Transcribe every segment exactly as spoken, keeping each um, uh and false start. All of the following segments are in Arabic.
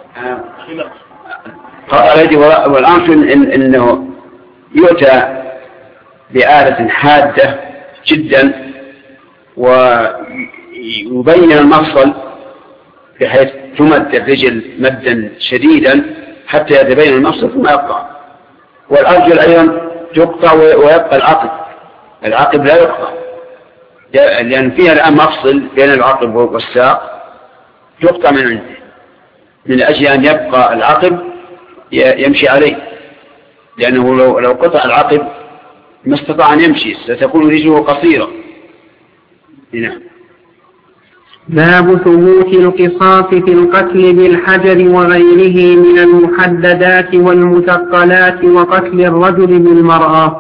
قطع اليد والأنف إن إنه يؤتى بآلة حادة جدا ويبين المفصل بحيث تمد الرجل مدا شديدا حتى يتبين المفصل ثم يقطع. والأرجل أيضا تقطع ويبقى العقب، العقب لا يقطع لأن فيها الآن مفصل بين العقب والساق يقطع من عنده من أجل أن يبقى العقب يمشي عليه، لأنه لو, لو قطع العقب ما استطاع أن يمشي ستكون رجله قصيرة. نعم. باب ثبوت القصاص في القتل بالحجر وغيره من المحددات والمثقلات وقتل الرجل بالمرأة.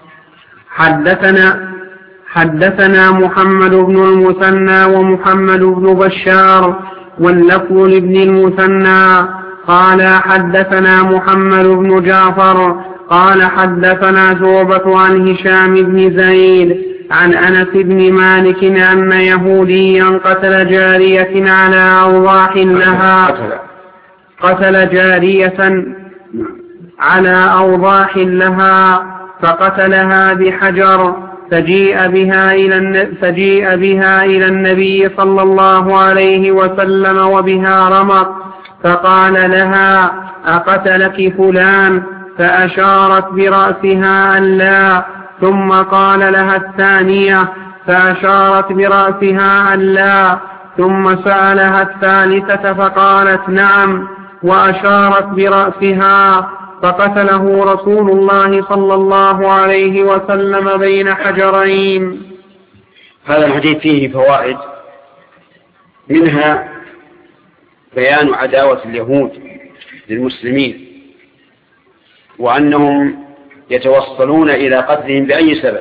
حدثنا حدثنا محمد بن المثنى ومحمد بن بشار واللفظ لابن المثنى قال حدثنا محمد بن جعفر قال حدثنا شعبة عن هشام بن زيد عن أنس بن مالك أن يهوديا قتل جارية على أوضاح لها قتل جارية على أوضاح لها فقتلها بحجر فجيء بها إلى فجيء بها إلى النبي صلى الله عليه وسلم وبها رمق فقال لها أقتلك فلان؟ فأشارت برأسها أن لا، ثم قال لها الثانية فأشارت برأسها أن لا، ثم سألها الثالثة فقالت نعم وأشارت برأسها، فقتله رسول الله صلى الله عليه وسلم بين حجرين. هذا الحديث فيه فوائد، منها بيان عداوة اليهود للمسلمين وأنهم يتوصلون إلى قتلهم بأي سبب،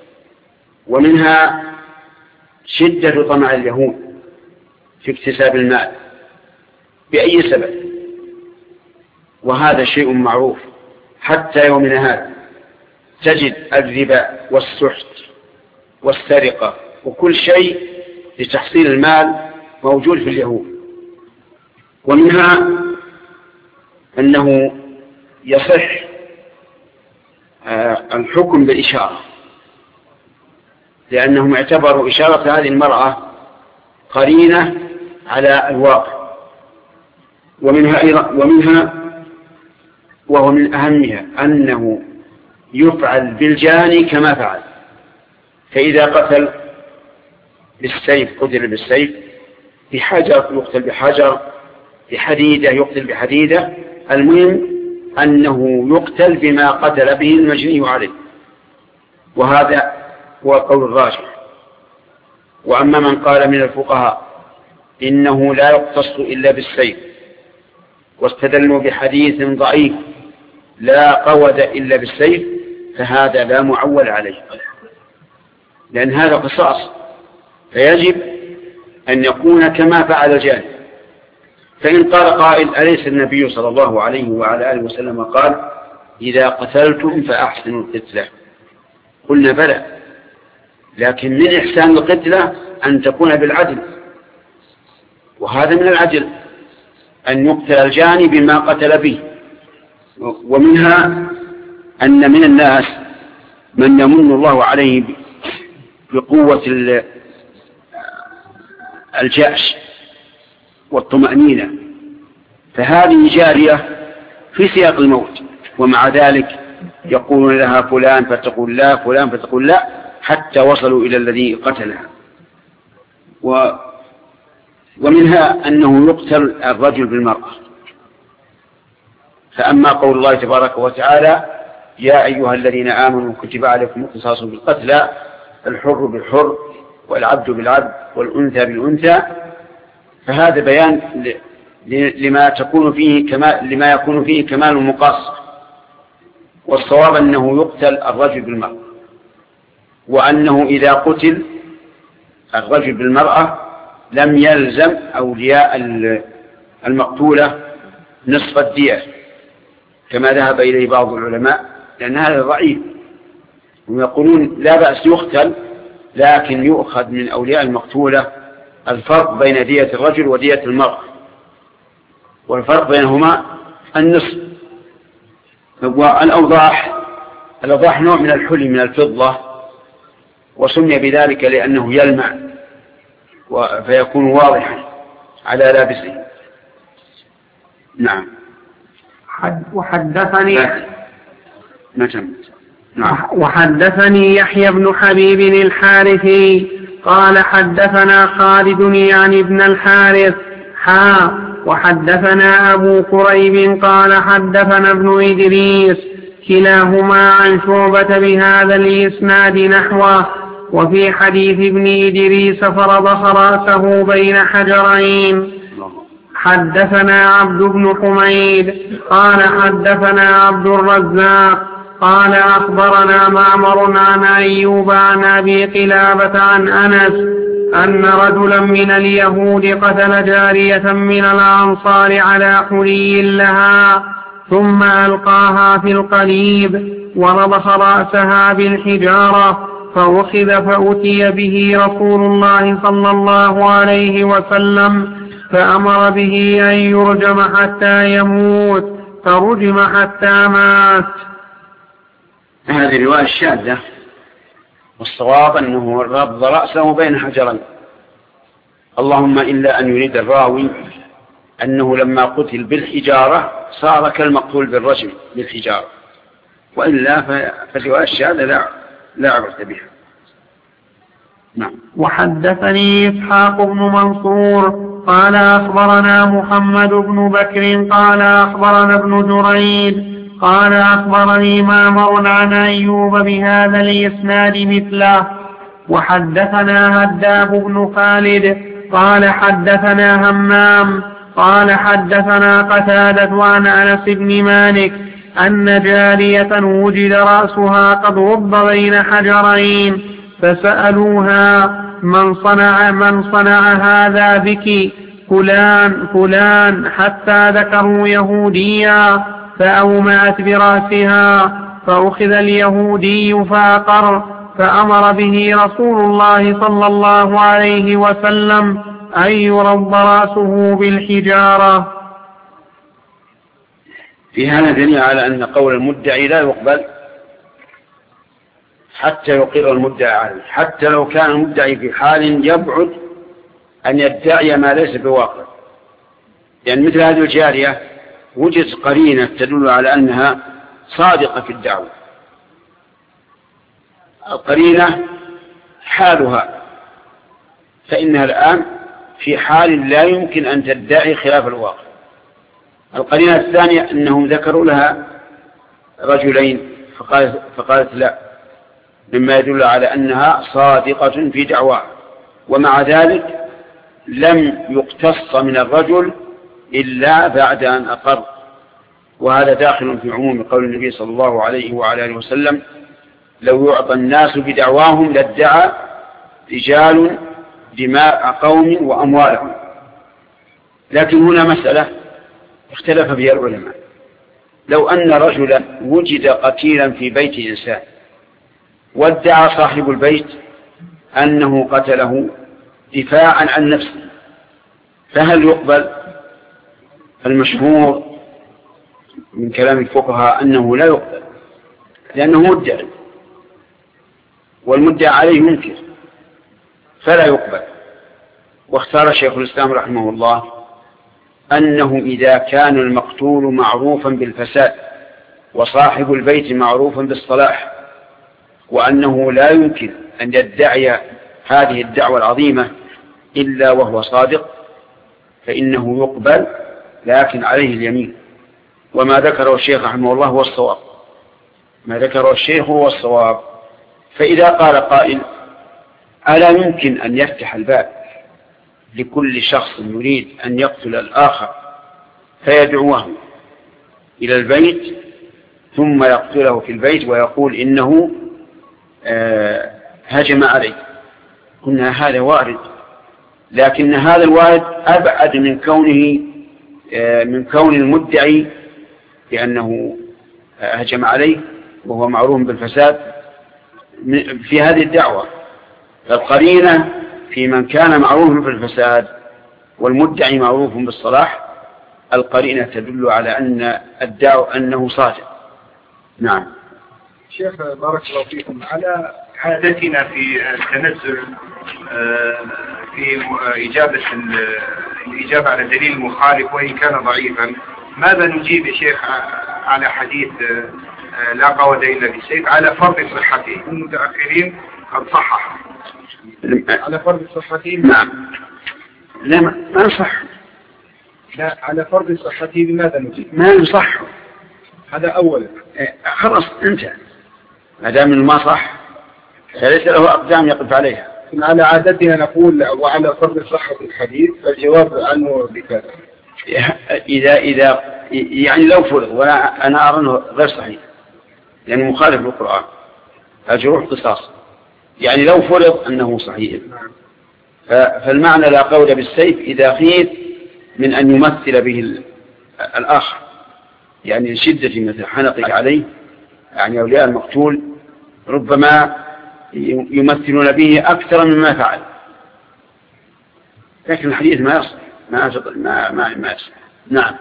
ومنها شدة طمع اليهود في اكتساب المال بأي سبب، وهذا شيء معروف حتى يومنا هذا. تجد الربا والسحت والسرقة وكل شيء لتحصيل المال موجود في اليهود. ومنها أنه يصح الحكم بالإشارة، لأنهم اعتبروا إشارة هذه المرأة قرينة على الواقع. ومنها أيضا ومنها وهو من أهمها أنه يفعل بالجاني كما فعل، فإذا قتل بالسيف قتل بالسيف، بحجر يقتل بحجر، بحديدة يقتل بحديدة، المهم أنه يقتل بما قتل به المجني عليه، وهذا هو القول الراجح. وأما من قال من الفقهاء إنه لا يقتص إلا بالسيف واستدلوا بحديث ضعيف لا قود إلا بالسيف، فهذا لا معول عليه، لأن هذا قصاص، فيجب أن يكون كما فعل الجاني. فإن قال قائل أليس النبي صلى الله عليه وعلى آله وسلم قال إذا قتلتم فأحسنوا القتلة؟ قلنا بلى، لكن من إحسان القتلة أن تكون بالعدل، وهذا من العدل أن يقتل الجاني بما قتل به. ومنها أن من الناس من يمن الله عليه بقوة الجأش والطمأنينة، فهذه جارية في سياق الموت، ومع ذلك يقولون لها فلان فتقول لا، فلان فتقول لا، حتى وصلوا إلى الذي قتلها. و ومنها أنه يقتل الرجل بالمرأة. فأما قول الله تبارك وتعالى يا أيها الذين آمنوا كتب عليكم القصاص بالقتلى الحر بالحر والعبد بالعبد والأنثى بالأنثى، فهذا بيان لما تكون فيه كمال لما يكون فيه كمال المقاصة. والصواب أنه يقتل الرجل بالمرأة، وأنه إذا قتل الرجل بالمرأة لم يلزم أولياء المقتولة نصف الدية كما ذهب إليه بعض العلماء، لأن هذا ضعيف، ويقولون لا بأس يقتل، لكن يؤخذ من أولياء المقتولة الفرق بين دية الرجل ودية المرأة. والفرق بينهما النصف. والأوضاح الأوضاح نوع من الحلي من الفضة، وسمي بذلك لأنه يلمع فيكون واضحا على لابسه. نعم. وحدثني نعم. وحدثني يحيى بن حبيب الحارثي قال حدثنا خالد يعني بن الحارث حا وحدثنا أبو قريب قال حدثنا ابن إدريس كلاهما عن شعبة بهذا الإسناد نحوه. وفي حديث ابن إدريس فرضخ رأسه بين حجرين. حدثنا عبد بن حميد قال حدثنا عبد الرزاق قال أخبرنا معمر عن أيوب عن أبي قلابة عن أنس أن رجلا من اليهود قتل جارية من الأنصار على حلي لها ثم ألقاها في القليب ورضخ رأسها بالحجارة فأخذ فأتي به رسول الله صلى الله عليه وسلم فأمر به أن يرجم حتى يموت فرجم حتى مات. هذه الرواية الشاذة، والصواب أنه ربض رأسه بين حجرين، اللهم إلا أن يريد الراوي أنه لما قتل بالحجارة صار كالمقتول بالرجم بالحجارة، وإلا فالرواية الشاذة لا لا عبرة بها. نعم. وحدثني إسحاق بن منصور قال أخبرنا محمد بن بكر قال أخبرنا ابن جريج قال أخبرني معمر عن أيوب بهذا الإسناد مثله. وحدثنا هداب بن خالد قال حدثنا همام قال حدثنا قتادة عن أنس بن مالك أن جارية وجد رأسها قد رب بين حجرين فسألوها من صنع, من صنع هذا بك؟ فلان فلان، حتى ذكروا يهوديا فأومأت برأسها فأخذ اليهودي فأقر فأمر به رسول الله صلى الله عليه وسلم أن يرض رأسه بالحجارة. في هذا دليل على أن قول المدعي لا يقبل حتى يقر المدعي عليه، حتى لو كان المدعي في حال يبعد أن يدعي ما ليس بواقع. يعني مثل هذه الجارية وجد قرينة تدل على أنها صادقة في الدعوة، القرينة حالها، فإنها الآن في حال لا يمكن أن تدعي خلاف الواقع. القرينة الثانية أنهم ذكروا لها رجلين فقالت, فقالت لا، مما يدل على أنها صادقة في دعواها، ومع ذلك لم يقتص من الرجل إلا بعد أن أقر. وهذا داخل في عموم قول النبي صلى الله عليه وعلى آله وسلم: لو يعطى الناس بدعواهم لادعى رجال دماء قوم وأموالهم. لكن هنا مسألة اختلف فيها العلماء. لو أن رجلا وجد قتيلا في بيت إنسان وادعى صاحب البيت أنه قتله دفاعا عن نفسه، فهل يقبل؟ المشهور من كلام الفقهاء أنه لا يقبل، لأنه مدعي والمدعى عليه منكر، فلا يقبل. واختار شيخ الإسلام رحمه الله أنه إذا كان المقتول معروفا بالفساد وصاحب البيت معروفا بالصلاح، وأنه لا يمكن أن يدعي هذه الدعوة العظيمة إلا وهو صادق، فإنه يقبل، لكن عليه اليمين. وما ذكره الشيخ رحمه الله هو الصواب، ما ذكره الشيخ هو الصواب. فإذا قال قائل: ألا يمكن أن يفتح الباب لكل شخص يريد أن يقتل الآخر فيدعوه إلى البيت ثم يقتله في البيت ويقول إنه آه هجم عليه؟ قلنا هذا وارد، لكن هذا الوارد أبعد من كونه آه من كون المدعي بأنه آه هجم عليه وهو معروف بالفساد في هذه الدعوة. فالقرينة في من كان معروف بالفساد والمدعي معروف بالصلاح القرينة تدل على أن الداء أنه صادق. نعم. شيخ بارك الله فيكم، على عادتنا في التنزل في إجابة الإجابة على دليل المخالف وإن كان ضعيفا، ماذا نجيب يا شيخ على حديث لا قوة إلا بالسيف على فرض صحته؟ المتأخرين قد صحح على فرض صحته. نعم. لا ما يصح. لا، على فرض صحته بماذا نجيب؟ ما يصح. هذا أولا. خلاص انت ما دام ما صح فليس له أقدام يقف عليها. على عادتنا نقول وعلى فرض صحة الحديث فالجواب عنه بكذا. إذا إذا يعني لو فرض، ولا أنا أرى أنه غير صحيح يعني مخالف للقرآن، الجروح قصاص، يعني لو فرض أنه صحيح فالمعنى لا قول بالسيف إذا خيف من أن يمثل به الآخر، يعني شدة مثل حنقك عليه، يعني أولياء المقتول ربما يمثلون به أكثر مما فعل، لكن الحديث ما يصح ما ما ما, ما يصح. نعم.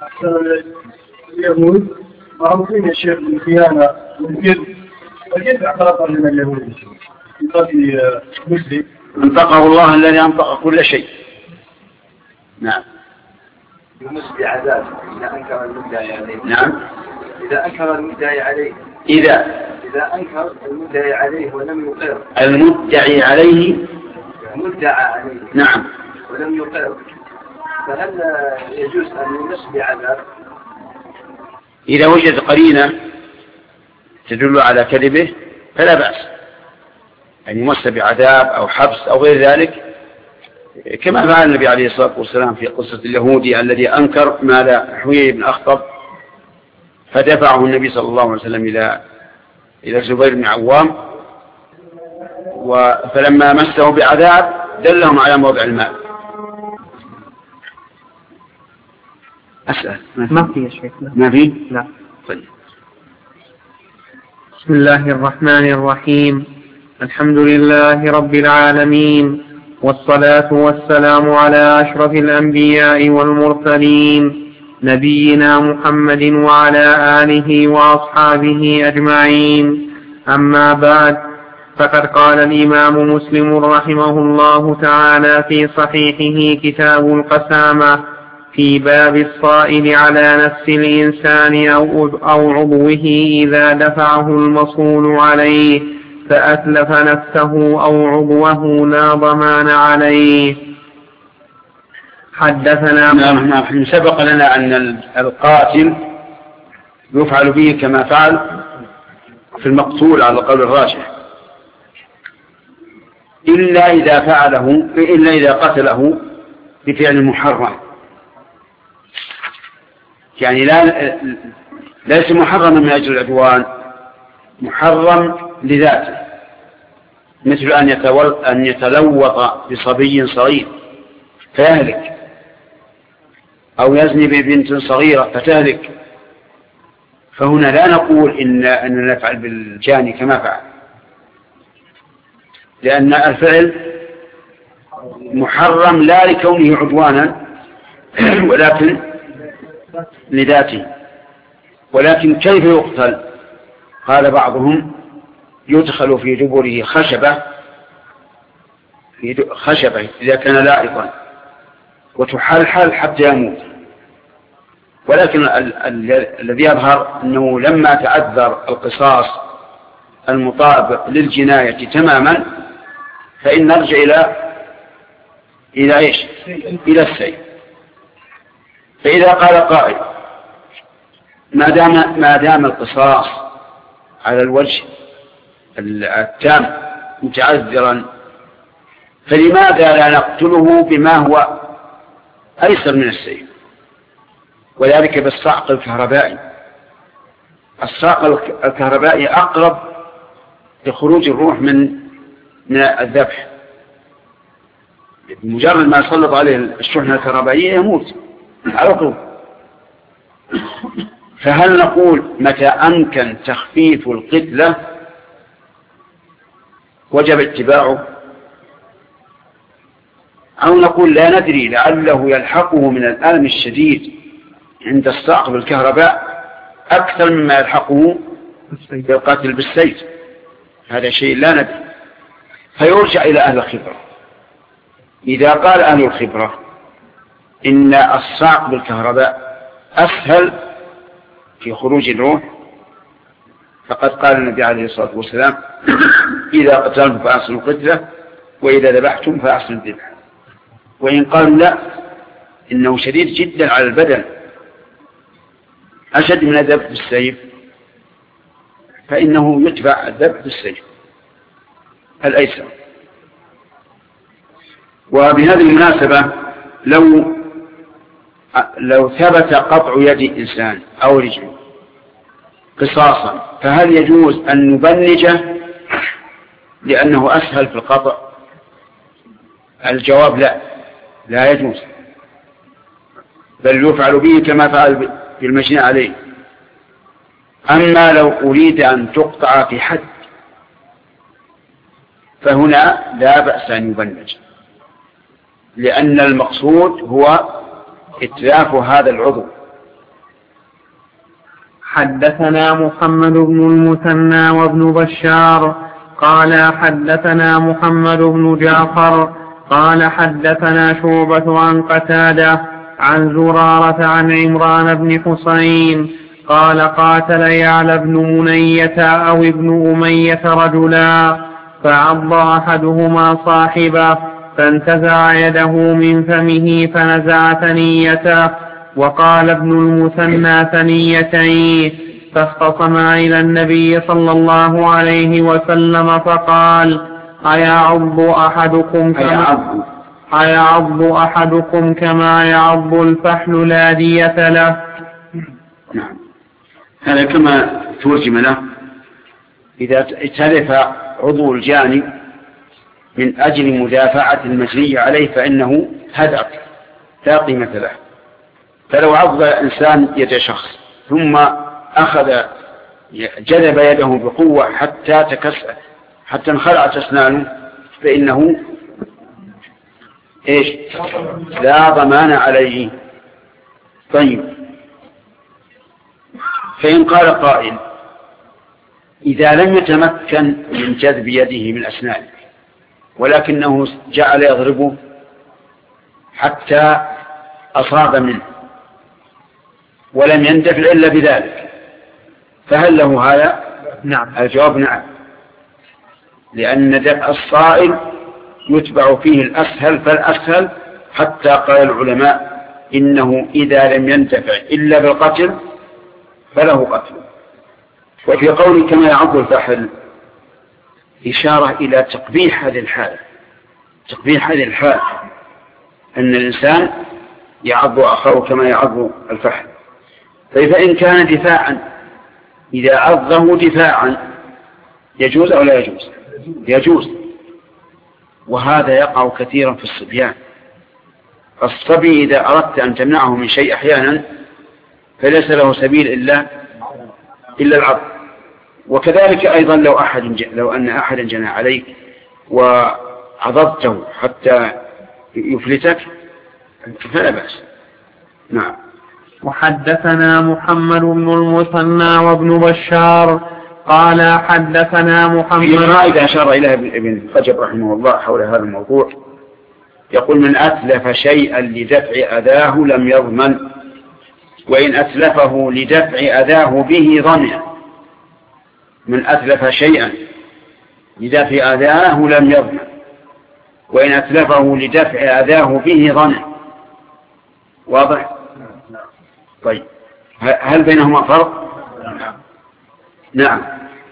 اليهود معروفين يا شيخ بالخيانة والكذب، فكيف اعترض من اليهود في قتل مسلم؟ انطقه الله الذي انطق كل شيء. نعم. يمس بعذاب إذا أنكر المدعي عليه. نعم. إذا أنكر المدعي عليه. إذا إذا أنكر المدعي عليه ولم يقر. المدعي عليه. مدعى عليه. نعم. ولم يقر، فهل يجوز أن يمس بعذاب؟ إذا وجد قرينة تدل على كذبه فلا بأس أن يمس بعذاب أو حبس أو غير ذلك، كما فعل النبي عليه الصلاة والسلام في قصة اليهودي الذي أنكر مال حويي بن أخطب، فدفعه النبي صلى الله عليه وسلم إلى إلى الزبير بن عوام، فلما مسه بعذاب دلهم على موضع الماء. أسأل ما في يا شيخ. ما في؟ لا. طيب. بسم الله الرحمن الرحيم. الحمد لله رب العالمين، والصلاة والسلام على أشرف الأنبياء والمرسلين نبينا محمد وعلى آله وأصحابه أجمعين. أما بعد، فقد قال الإمام مسلم رحمه الله تعالى في صحيحه كتاب القسامة في باب الصائل على نفس الإنسان أو عضوه إذا دفعه المصول عليه فأتلف نفسه أو عضوه لا ضمان عليه. حدثنا. نعم نعم. سبق لنا أن القاتل يفعل به كما فعل في المقتول على القول الراجح، إلا إذا فعله إلا إذا قتله بفعل محرم، يعني لا ليس محرما من أجل العدوان، محرم لذاته، مثل أن يتلوط بصبي صغير فيهلك، أو يزني ببنت صغيرة فتهلك، فهنا لا نقول إن أننا نفعل بالجاني كما فعل، لأن الفعل محرم لا لكونه عدوانا ولكن لذاته. ولكن كيف يقتل؟ قال بعضهم يدخل في دبره خشبة في خشبة إذا كان لائقا وتحلحل حتى يموت، ولكن الذي يظهر أنه لما تعذر القصاص المطابق للجناية تماما فإن نرجع إلى إلى إيش؟ إلى السيف. فإذا قال قائل ما دام ما دام القصاص على الوجه التام متعذرا فلماذا لا نقتله بما هو أيسر من السيف؟ وذلك بالصعق الكهربائي. الصعق الكهربائي أقرب لخروج الروح من من الذبح، مجرد ما يسلط عليه الشحنة الكهربائية يموت على طول. فهل نقول متى أمكن تخفيف القتلة وجب اتباعه، أو نقول لا ندري لعله يلحقه من الألم الشديد عند الصعق بالكهرباء أكثر مما يلحقه بالقتل بالسيف، هذا شيء لا ندري، فيرجع إلى أهل الخبرة. إذا قال أهل الخبرة إن الصعق بالكهرباء أسهل في خروج الروح، فقد قال النبي عليه الصلاة والسلام إذا قتلتم فأحسنوا القتلة وإذا ذبحتم فأحسنوا الذبح. وإن قالوا لا إنه شديد جدا على البدن أشد من الذبح بالسيف، فإنه يتبع الذبح بالسيف الأيسر. وبهذه المناسبة لو لو ثبت قطع يد إنسان أو رجله قصاصا فهل يجوز أن نبنجه لأنه أسهل في القطع؟ الجواب لا، لا يجوز، بل يفعل به كما فعل بالمجني عليه. أما لو أريد أن تقطع في حد فهنا لا بأس أن يبنج، لأن المقصود هو إتلاف هذا العضو. حدثنا محمد بن المثنى وابن بشار قال حدثنا محمد بن جعفر قال حدثنا شعبة عن قتادة عن زرارة عن عمران بن حسين قال قاتل يعلى بن منية أو ابن أمية رجلا فعض أحدهما صاحبه فانتزع يده من فمه فنزع ثنيته، وقال ابن المثنى ثنيتين، فاختصما إلى النبي صلى الله عليه وسلم فقال أيعض أحدكم كما أيعض أحدكم كما يعض الفحل لا دية له. نعم، هذا كما ترجم له إذا تلف عضو الجاني من أجل مدافعة المجني عليه فإنه هدر لا قيمة له. فلو عض إنسان يد شخص ثم أخذ جذب يده بقوة حتى تكسر حتى انخلعت أسنانه فإنه إيش؟ لا ضمان عليه. طيب، فإن قال قائل إذا لم يتمكن من جذب يده من أسنانه ولكنه جعل يضربه حتى أصاب منه ولم يندفع إلا بذلك فهل له هذا؟ نعم. الجواب نعم، لأن دفع الصائل يتبع فيه الأسهل فالأسهل، حتى قال العلماء إنه إذا لم يندفع إلا بالقتل فله قتل. وفي قول كما يعض الفحل إشارة إلى تقبيح هذه الحالة، تقبيح هذه الحالة أن الإنسان يعض أخاه كما يعض الفحل. فإن كان دفاعا، إذا عضه دفاعا يجوز أو لا يجوز؟ يجوز. وهذا يقع كثيرا في الصبيان. الصبي إذا أردت أن تمنعه من شيء أحيانا فليس له سبيل إلا إلا العض. وكذلك أيضا لو أحد لو أن أحدا جنى عليك وعضضته حتى يفلتك فلا بأس. نعم. وحدثنا محمد بن المثنى وابن بشار قال حدثنا محمد. فيما إذا أشار إلى ابن رجب رحمه الله حول هذا الموضوع يقول من أتلف شيئا لدفع أذاه لم يضمن، وإن أتلفه لدفع أذاه به ضمن. من أتلف شيئا لدفع أذاه لم يضمن، وإن أتلفه لدفع أذاه به ضمن. واضح؟ طيب، هل بينهما فرق؟ نعم.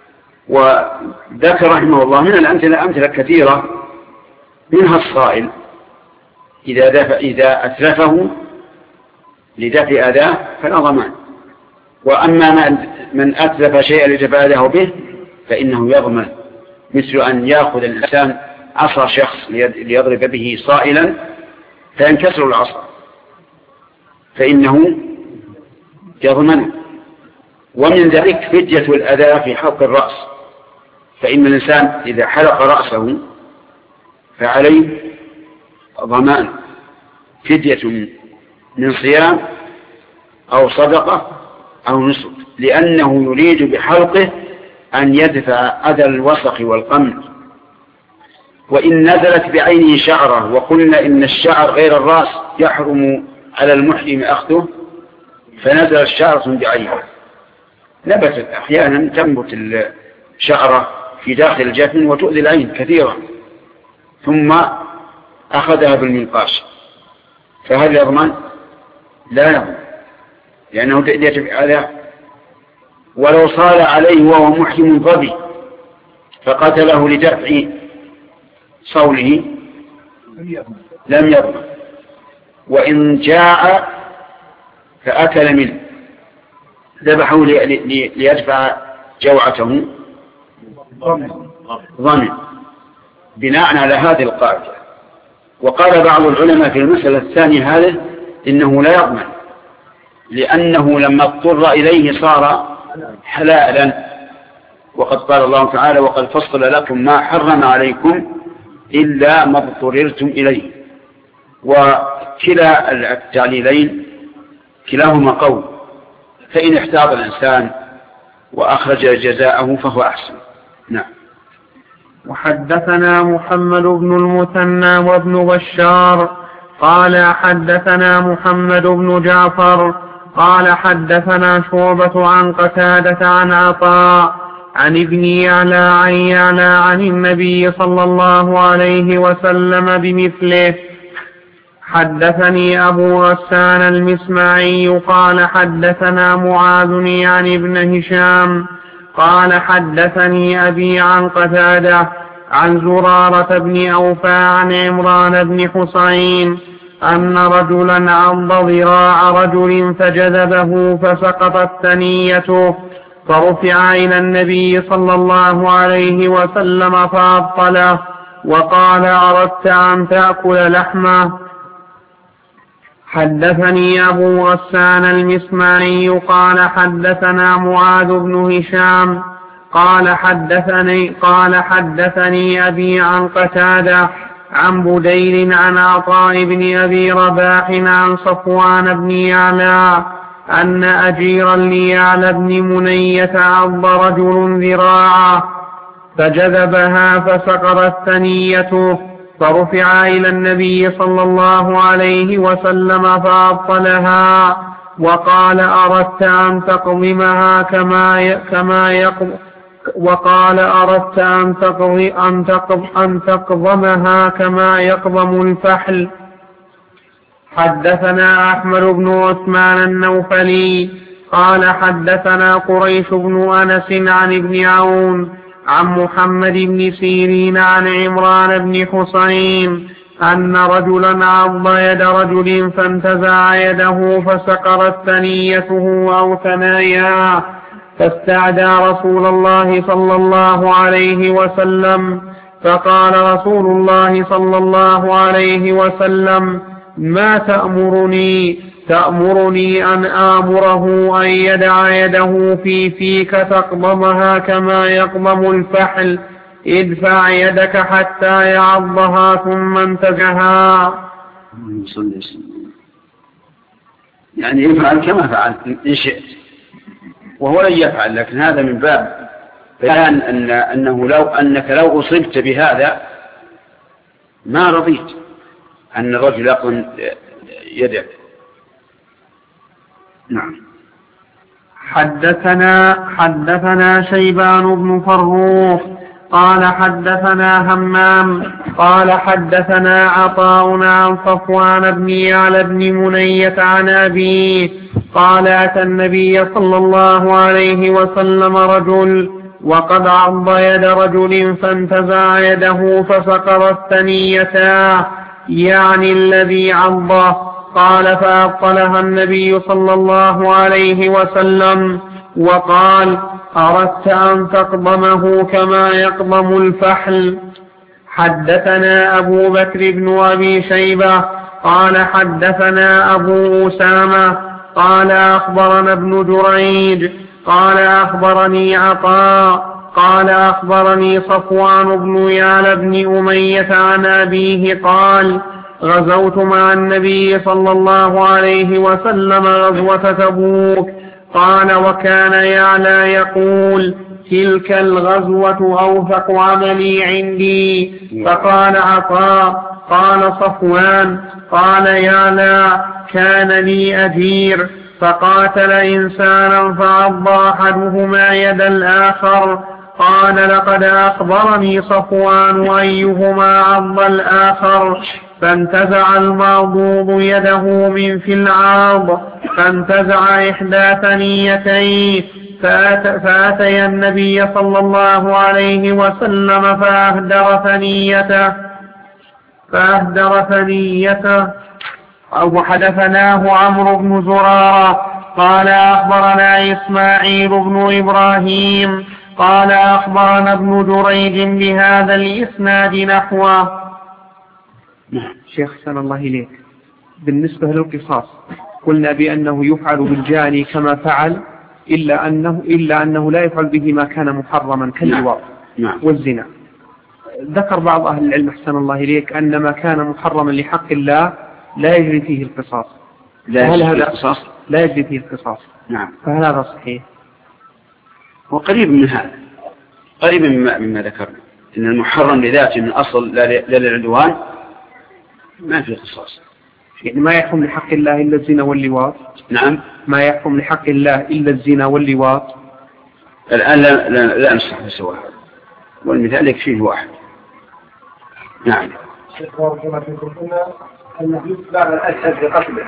وذكر رحمه الله من الأمثلة أمثلة كثيرة، منها الصائل إذا, دفع إذا أتلفه لدفع أذاه فلا ضمان. وأما من أتلف شيئا لدفع أذاه به فإنه يضمن، مثل أن يأخذ الإنسان عصا شخص ليضرب به صائلا فينكسر العصا فإنه يضمن. ومن ذلك فدية الأذى في حلق الرأس، فإن الإنسان إذا حلق رأسه فعليه ضمان فدية من صيام أو صدقة أو نسك، لأنه يريد بحلقه أن يدفع أذى الوسخ والقمل. وإن نزلت بعينه شعرة، وقلنا إن الشعر غير الرأس يحرم على المحرم أخذه، فنزلت شعرة بعينه، نبتت أحيانا تنبت الشعرة في داخل الجفن وتؤذي العين كثيرا، ثم أخذها بالمنقاش، فهل يضمن؟ لا يضمن، لأنه تأذية بأذى. ولو صال عليه وهو محرم ظبي فقتله لدفع صوله لم يضمن. وإن جاع فأكل منه ذبحه ليدفع جوعته ضمن، بناء على هذه القاعدة. وقال بعض العلماء في المسألة الثانية هذه إنه لا يضمن، لأنه لما اضطر إليه صار حلالا، وقد قال الله تعالى: وقد فصل لكم ما حرم عليكم إلا ما اضطررتم إليه. وكلا التعليلين كلاهما قول، فإن احتاط الإنسان وأخرج جزاءه فهو أحسن. نعم. وحدثنا محمد بن المثنى وابن بشار قال حدثنا محمد بن جعفر قال حدثنا شعبة عن قتادة عن عطاء عن ابن يعلى عن يعلى عن النبي صلى الله عليه وسلم بمثله. حدثني أبو غسان المسمعي قال حدثنا معاذ عن ابن هشام قال حدثني أبي عن قتادة عن زرارة بن أوفى عن عمران بن حسين أن رجلا عض ذراع رجل فجذبه فسقطت ثنيته، فرفع إلى النبي صلى الله عليه وسلم فأبطله وقال: أردت أن تأكل لحمه؟ حدثني أبو غسان المسمعي قال حدثنا معاذ بن هشام قال حدثني قال حدثني أبي عن قتادة عن بديل عن عطاء بن أبي رباح عن صفوان بن يعلى أن أجيرا ليعلى بن منية عض رجل ذراعه فجذبها فسقطت ثنيته، فرفع إلى النبي صلى الله عليه وسلم فأبطلها وقال: أردت أن تقضمها كما كما يقض وقال أردت أن تقض أن تقض أن تقضمها كما يقضم الفحل. حدثنا أحمد بن عثمان النوفلي قال حدثنا قريش بن أنس عن ابن عون عن محمد بن سيرين عن عمران بن حسين أن رجلا عض يد رجل فانتزع يده فسقرت ثنيته أو ثناياه، فاستعدى رسول الله صلى الله عليه وسلم، فقال رسول الله صلى الله عليه وسلم: ما تأمرني؟ تأمرني أن آمره أن يدع يده في فيك تقضمها كما يقضم الفحل، ادفع يدك حتى يعضها ثم انتزعها. يعني يفعل كما فعلت إن شئت، وهو لن يفعل، لكن هذا من باب بيان أن أنه لو أنك لو أصبت بهذا ما رضيت أن الرجل يقضم يده. نعم. حدثنا حدثنا شيبان بن فروخ قال حدثنا همام قال حدثنا عطاء عن صفوان بن يعلى بن منية عن أبيه قال: أتى النبي صلى الله عليه وسلم رجل وقد عض يد رجل فانتزع يده فسقطت ثنيتاه، يعني الذي عضه. قال: فأبطلها النبي صلى الله عليه وسلم وقال: أردت أن تقضمه كما يقضم الفحل. حدثنا أبو بكر بن أبي شيبة قال حدثنا أبو أسامة قال أخبرنا ابن جريج قال أخبرني عطاء قال أخبرني صفوان بن يعلى بن أمية عن أبيه قال: غزوت مع النبي صلى الله عليه وسلم غزوة تبوك. قال وكان يعلى يقول تلك الغزوة أوثق عملي عندي. فقال عطاء قال صفوان قال يعلى كان لي أجير فقاتل إنسانا فعض أحدهما يد الآخر. قال لقد أخبرني صفوان أيهما عض الآخر فانتزع المعضوض يده من في العاض فانتزع إحدى ثنيتيه فأتى, فأتي النبي صلى الله عليه وسلم فأهدر ثنيته فأهدر ثنيته أو حدثناه عمرو بن زرارة قال أخبرنا إسماعيل بن إبراهيم قال أخبرنا ابن جريج بهذا الإسناد نحوه. شيخ حسن الله إليك، بالنسبة للقصاص قلنا بأنه يفعل بالجاني كما فعل إلا أنه, إلا أنه لا يفعل به ما كان محرما كاللواط والزنا. ذكر بعض أهل العلم حسن الله إليك أن ما كان محرما لحق الله لا يجري فيه القصاص. لا يجري فيه القصاص لا يجري فيه القصاص. نعم. فهل هذا صحيح؟ وقريب من هذا، قريب مما, مما ذكرنا إن المحرم لذاته من أصل لا للعدوان ما في قصاص. يعني ما يحكم لحق الله إلا الزنا واللواط. نعم. ما يحكم لحق الله إلا الزنا واللواط. الآن لا, لا, لا نصح بسواء، والمثال يكفيه واحد. نعم. شيخ بارك الله فيكم، قلنا أنه يتبع الأسهل في قتله.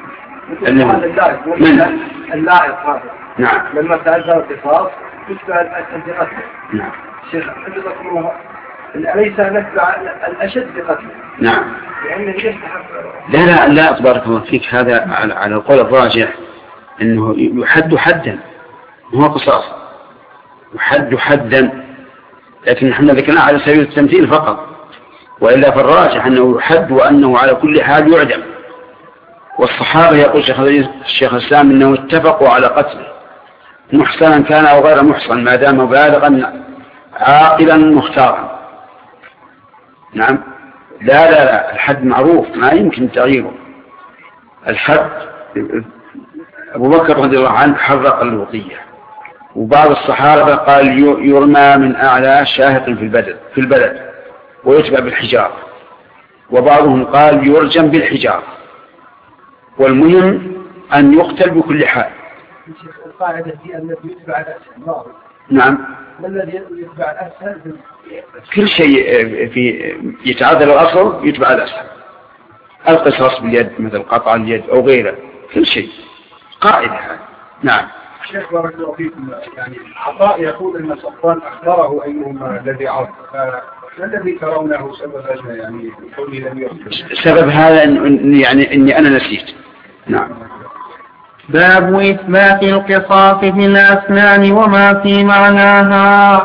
من؟ اللاعب هذا. نعم. لما تعذر القصاص يتبع الأسهل في قتله. نعم. شيخ حفظكم الله، أليس نتبع الأشد في قتله؟ نعم. لأنه يستحق. لا لا لا تبارك الله فيك، هذا على, على القول الراجح أنه يحد حدا، هو قصاص يحد حدا، لكن نحن ذكرنا على سبيل التمثيل فقط، وإلا فالراجح أنه يحد وأنه على كل حال يعدم. والصحابة يقول الشيخ الإسلام أنه اتفقوا على قتله محسنا كان أو غير محسن ما دام بالغا عاقلا مختارا. نعم. لا لا لا الحد معروف ما يمكن تغييره. الحد أبو بكر رضي الله عنه حرق الوطية، وبعض الصحابة قال يرمى من أعلى شاهق في البلد في البلد ويتبع بالحجار، وبعضهم قال يرجم بالحجار، والمهم أن يقتل بكل حال. القاعدة هي التي يتبع الأسهل. نعم. ما الذي يتبع الأسهل؟ كل شيء في يتعذر الأصل يتبع الأسهل. القصاص باليد مثل قطع اليد أو غيره، كل شيء قاعدة هذه. نعم. شيخ بارك الله فيكم، يعني عطاء يقول أن صفوان أخبره أيهما الذي عرف، ما الذي ترونه سببا يعني قولي لم يخبر؟ سبب هذا إن يعني إني أنا نسيت. نعم. باب إثبات القصاص في الأسنان وما في معناها.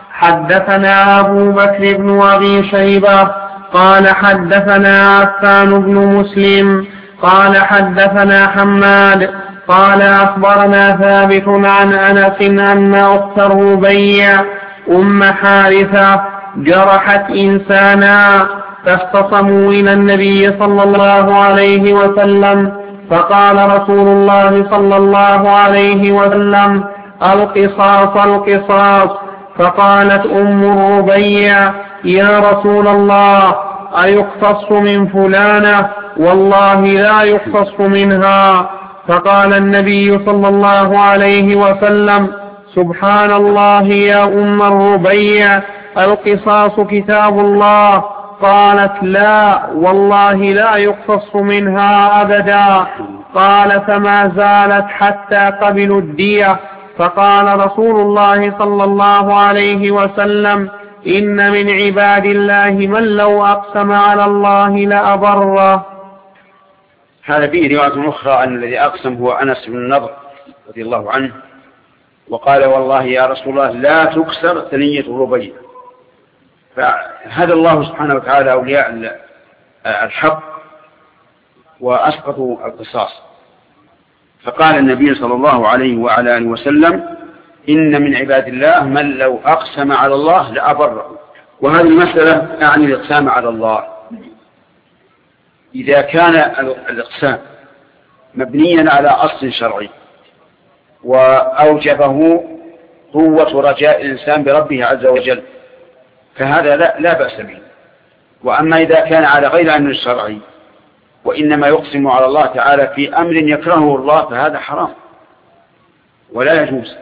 حدثنا أبو بكر بن أبي شيبة قال حدثنا عفان بن مسلم قال حدثنا حماد قال أخبرنا ثابت عن أنس أن أخت الربيع أم حارثة جرحت إنسانا فاختصموا إلى النبي صلى الله عليه وسلم، فقال رسول الله صلى الله عليه وسلم القصاص القصاص. فقالت أم الربيع يا رسول الله أيقتص من فلانة؟ والله لا يقتص منها. فقال النبي صلى الله عليه وسلم سبحان الله يا أم الربيع القصاص كتاب الله. قالت لا والله لا يقتص منها أبدا. قال فما زالت حتى قبلوا الدية. فقال رسول الله صلى الله عليه وسلم إن من عباد الله من لو أقسم على الله لأبره. هذا فيه رواية أخرى أن الذي أقسم هو أنس بن النضر رضي الله عنه، وقال والله يا رسول الله لا تكسر ثنية الربيع. فهدى الله سبحانه وتعالى أولياء الحق وأسقطوا القصاص. فقال النبي صلى الله عليه وعلى آله وسلم إن من عباد الله من لو أقسم على الله لأبره. وهذه المسألة يعني الإقسام على الله، إذا كان الإقسام مبنيا على أصل شرعي وأوجبه قوة رجاء الإنسان بربه عز وجل فهذا لا, لا بأس به. وأما إذا كان على غير أمر الشرعي وإنما يقسم على الله تعالى في أمر يكرهه الله فهذا حرام ولا يجوز.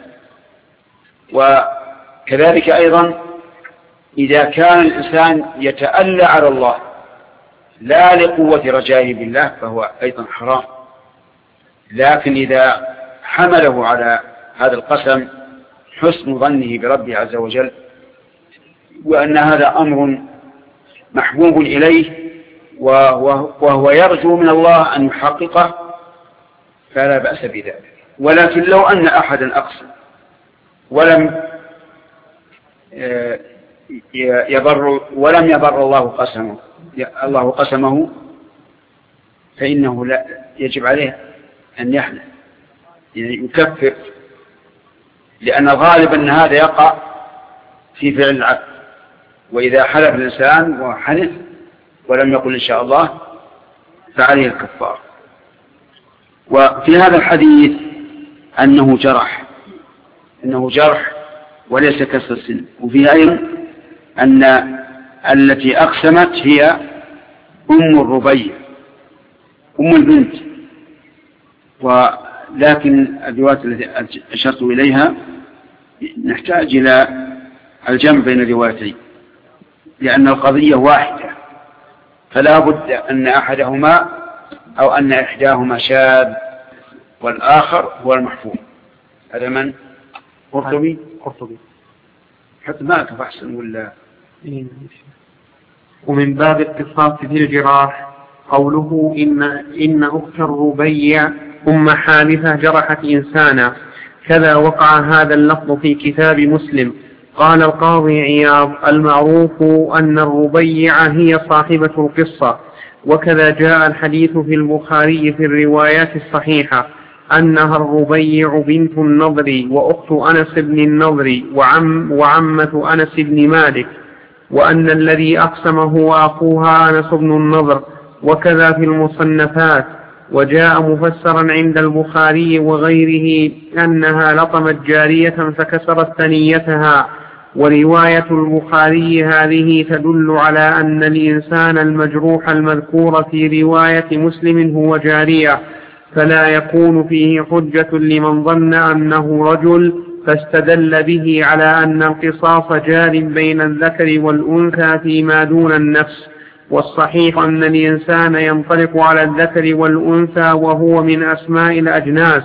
وكذلك أيضا إذا كان الإنسان يتألى على الله لا لقوة رجائه بالله فهو أيضا حرام. لكن إذا حمله على هذا القسم حسن ظنه بربه عز وجل وأن هذا أمر محبوب إليه وهو يرجو من الله أن يحققه فلا بأس بذلك. ولكن لو أن أحدا أقسم ولم يبر ولم يبر الله قسمه الله قسمه فإنه لا يجب عليه أن يحلف يعني يكفر، لأن الغالب أن هذا يقع في فعل العبد. وإذا حلف الإنسان وحلف ولم يقل إن شاء الله فعليه الكفار. وفي هذا الحديث أنه جرح أنه جرح وليس كسر السن. وفي أيضا أن التي أقسمت هي أم الربيع أم البنت، ولكن الروايات التي أشرت إليها نحتاج إلى الجمع بين الروايتين لأن القضية واحدة فلا بد أن أحدهما أو أن إحداهما شاذ والآخر هو المحفوظ. هذا من؟ قرطبي قرطبي حتى ما تفحسن ولا. ومن باب القصاص في الجراح قوله إن, إن أخت الربيع أم حارثة جرحت إنسانا، كذا وقع هذا اللفظ في كتاب مسلم. قال القاضي عياض المعروف أن الربيع هي صاحبة القصة، وكذا جاء الحديث في البخاري في الروايات الصحيحة أنها الربيع بنت النضر وأخت أنس بن النضر وعم وعمة أنس بن مالك، وأن الذي أقسم هو أخوها أنس بن النضر، وكذا في المصنفات. وجاء مفسرا عند البخاري وغيره أنها لطمت جارية فكسرت ثنيتها. ورواية البخاري هذه تدل على أن الإنسان المجروح المذكور في رواية مسلم هو جارية، فلا يكون فيه حجة لمن ظن أنه رجل فاستدل به على أن القصاص جار بين الذكر والأنثى فيما دون النفس. والصحيح أن الإنسان ينطلق على الذكر والأنثى وهو من أسماء الأجناس،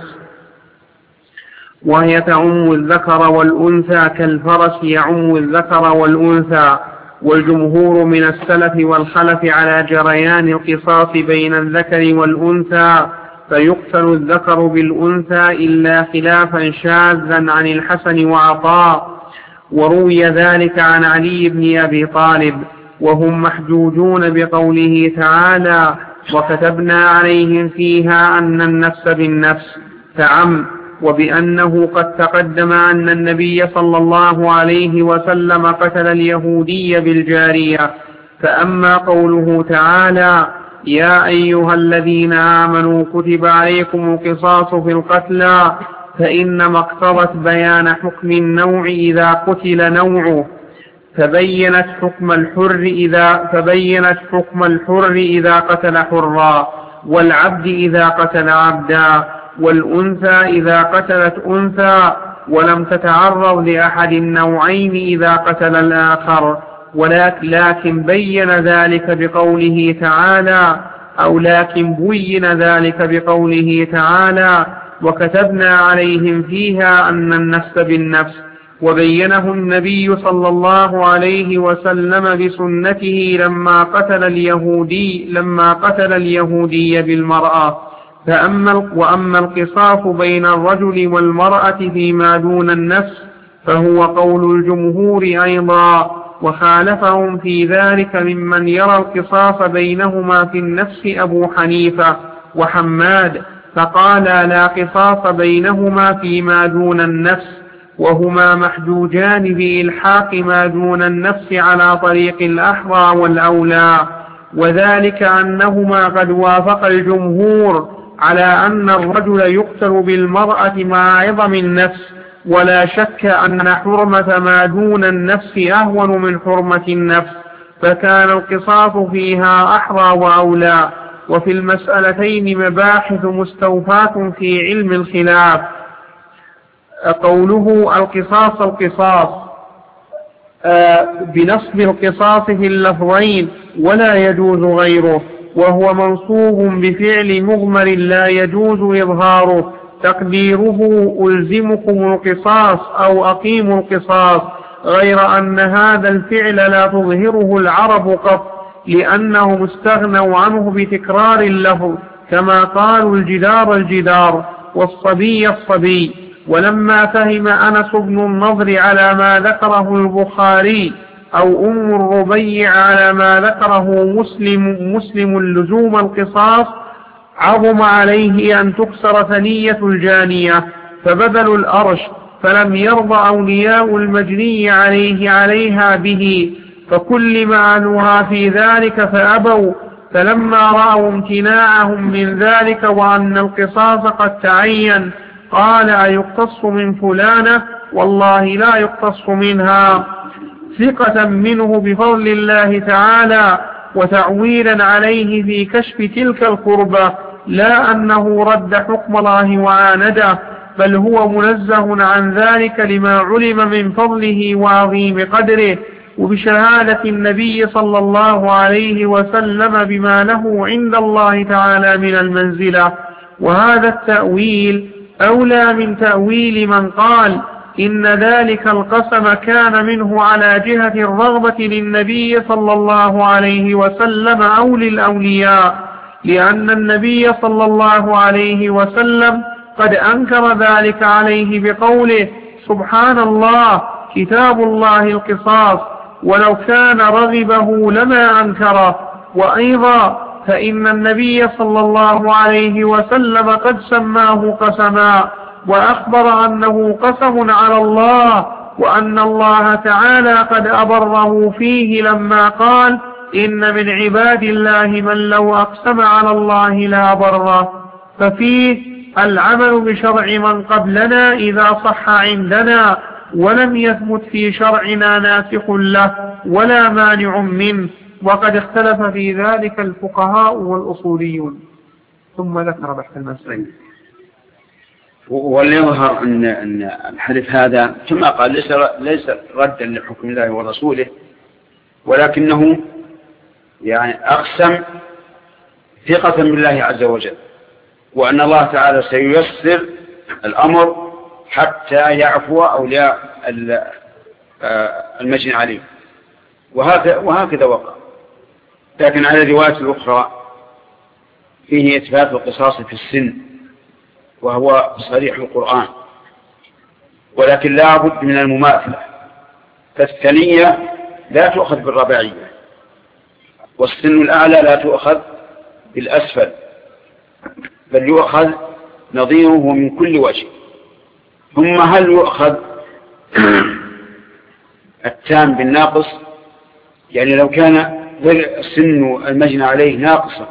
وهي تعم الذكر والأنثى كالفرس يعم الذكر والأنثى. والجمهور من السلف والخلف على جريان القصاص بين الذكر والأنثى، فيقتل الذكر بالأنثى إلا خلافا شاذا عن الحسن وعطاء. وروي ذلك عن علي بن أبي طالب، وهم محجوجون بقوله تعالى وكتبنا عليهم فيها أن النفس بالنفس تعم، وبأنه قد تقدم أن النبي صلى الله عليه وسلم قتل اليهودي بالجارية. فأما قوله تعالى يا أيها الذين آمنوا كتب عليكم القصاص في القتلى، فإنما اقتضت بيان حكم النوع إذا قتل نوعه، فبينت حكم الحر إذا فبينت حكم الحر إذا قتل حرا، والعبد إذا قتل عبدا، والأنثى إذا قتلت أنثى، ولم تتعرض لأحد النوعين إذا قتل الآخر. ولكن بين ذلك بقوله تعالى أو لكن بين ذلك بقوله تعالى وكتبنا عليهم فيها أن النفس بالنفس، وبينه النبي صلى الله عليه وسلم بسنته لما قتل اليهودي لما قتل اليهودي بالمرأة. فأما وأما القصاص بين الرجل والمرأة فيما دون النفس فهو قول الجمهور أيضا، وخالفهم في ذلك ممن يرى القصاص بينهما في النفس أبو حنيفة وحماد، فقال لا قصاص بينهما فيما دون النفس، وهما محجوجان بإلحاق ما دون النفس على طريق الأحرى والأولى. وذلك أنهما قد وافق الجمهور على أن الرجل يقتل بالمرأة مع عظم النفس، ولا شك أن حرمة ما دون النفس أهون من حرمة النفس، فكان القصاص فيها أحرى وأولى. وفي المسألتين مباحث مستوفاة في علم الخلاف. قوله القصاص القصاص بنصب القصاص في اللفظين ولا يجوز غيره، وهو منصوب بفعل مضمر لا يجوز إظهاره، تقديره ألزمكم القصاص أو أقيموا القصاص، غير أن هذا الفعل لا تظهره العرب قط، لأنهم استغنوا عنه بتكرار اللفظ، كما قالوا الجدار الجدار والصبي الصبي. ولما فهم أنس بن النضر على ما ذكره البخاري أو أم الربيع على ما ذكره مسلم, مسلم لزوم القصاص، عظم عليه أن تكسر ثنية الجانية فبذلوا الأرش، فلم يرضى أولياء المجني عليه عليها به، فكل معنوها في ذلك فأبوا. فلما رأوا امتناعهم من ذلك وأن القصاص قد تعين، قال أيقتص من فلانة؟ والله لا يقتص منها، ثقة منه بفضل الله تعالى وتعويلا عليه في كشف تلك القربة، لا أنه رد حكم الله وعانده، بل هو منزه عن ذلك لما علم من فضله وعظيم قدره، وبشهادة النبي صلى الله عليه وسلم بما له عند الله تعالى من المنزلة. وهذا التأويل أولى من تأويل من قال إن ذلك القسم كان منه على جهة الرغبة للنبي صلى الله عليه وسلم أو للأولياء، لأن النبي صلى الله عليه وسلم قد أنكر ذلك عليه بقوله سبحان الله كتاب الله القصاص، ولو كان رغبه لما أنكره. وأيضا فإن النبي صلى الله عليه وسلم قد سماه قسما، وأخبر أنه قسم على الله، وأن الله تعالى قد أبره فيه لما قال إن من عباد الله من لو أقسم على الله لا بره. ففيه العمل بشرع من قبلنا إذا صح عندنا، ولم يثبت في شرعنا ناسخ له ولا مانع منه، وقد اختلف في ذلك الفقهاء والأصوليون. ثم ذكر بحث المسألة. وليظهر أن أن الحديث هذا كما قال ليس ليس ردا لحكم الله ورسوله، ولكنه يعني أقسم ثقة بالله عز وجل، وأن الله تعالى سييسر الأمر حتى يعفو أولياء المجني عليه، وهكذا وقع. لكن على الرواية الأخرى فيه إثبات القصاص في السن، وهو صريح القرآن، ولكن لا بد من المماثلة، فالثنية لا تؤخذ بالرباعية، والسن الأعلى لا تؤخذ بالأسفل، بل يؤخذ نظيره من كل وجه. ثم هل يؤخذ التام بالناقص؟ يعني لو كان سن المجنى عليه ناقصا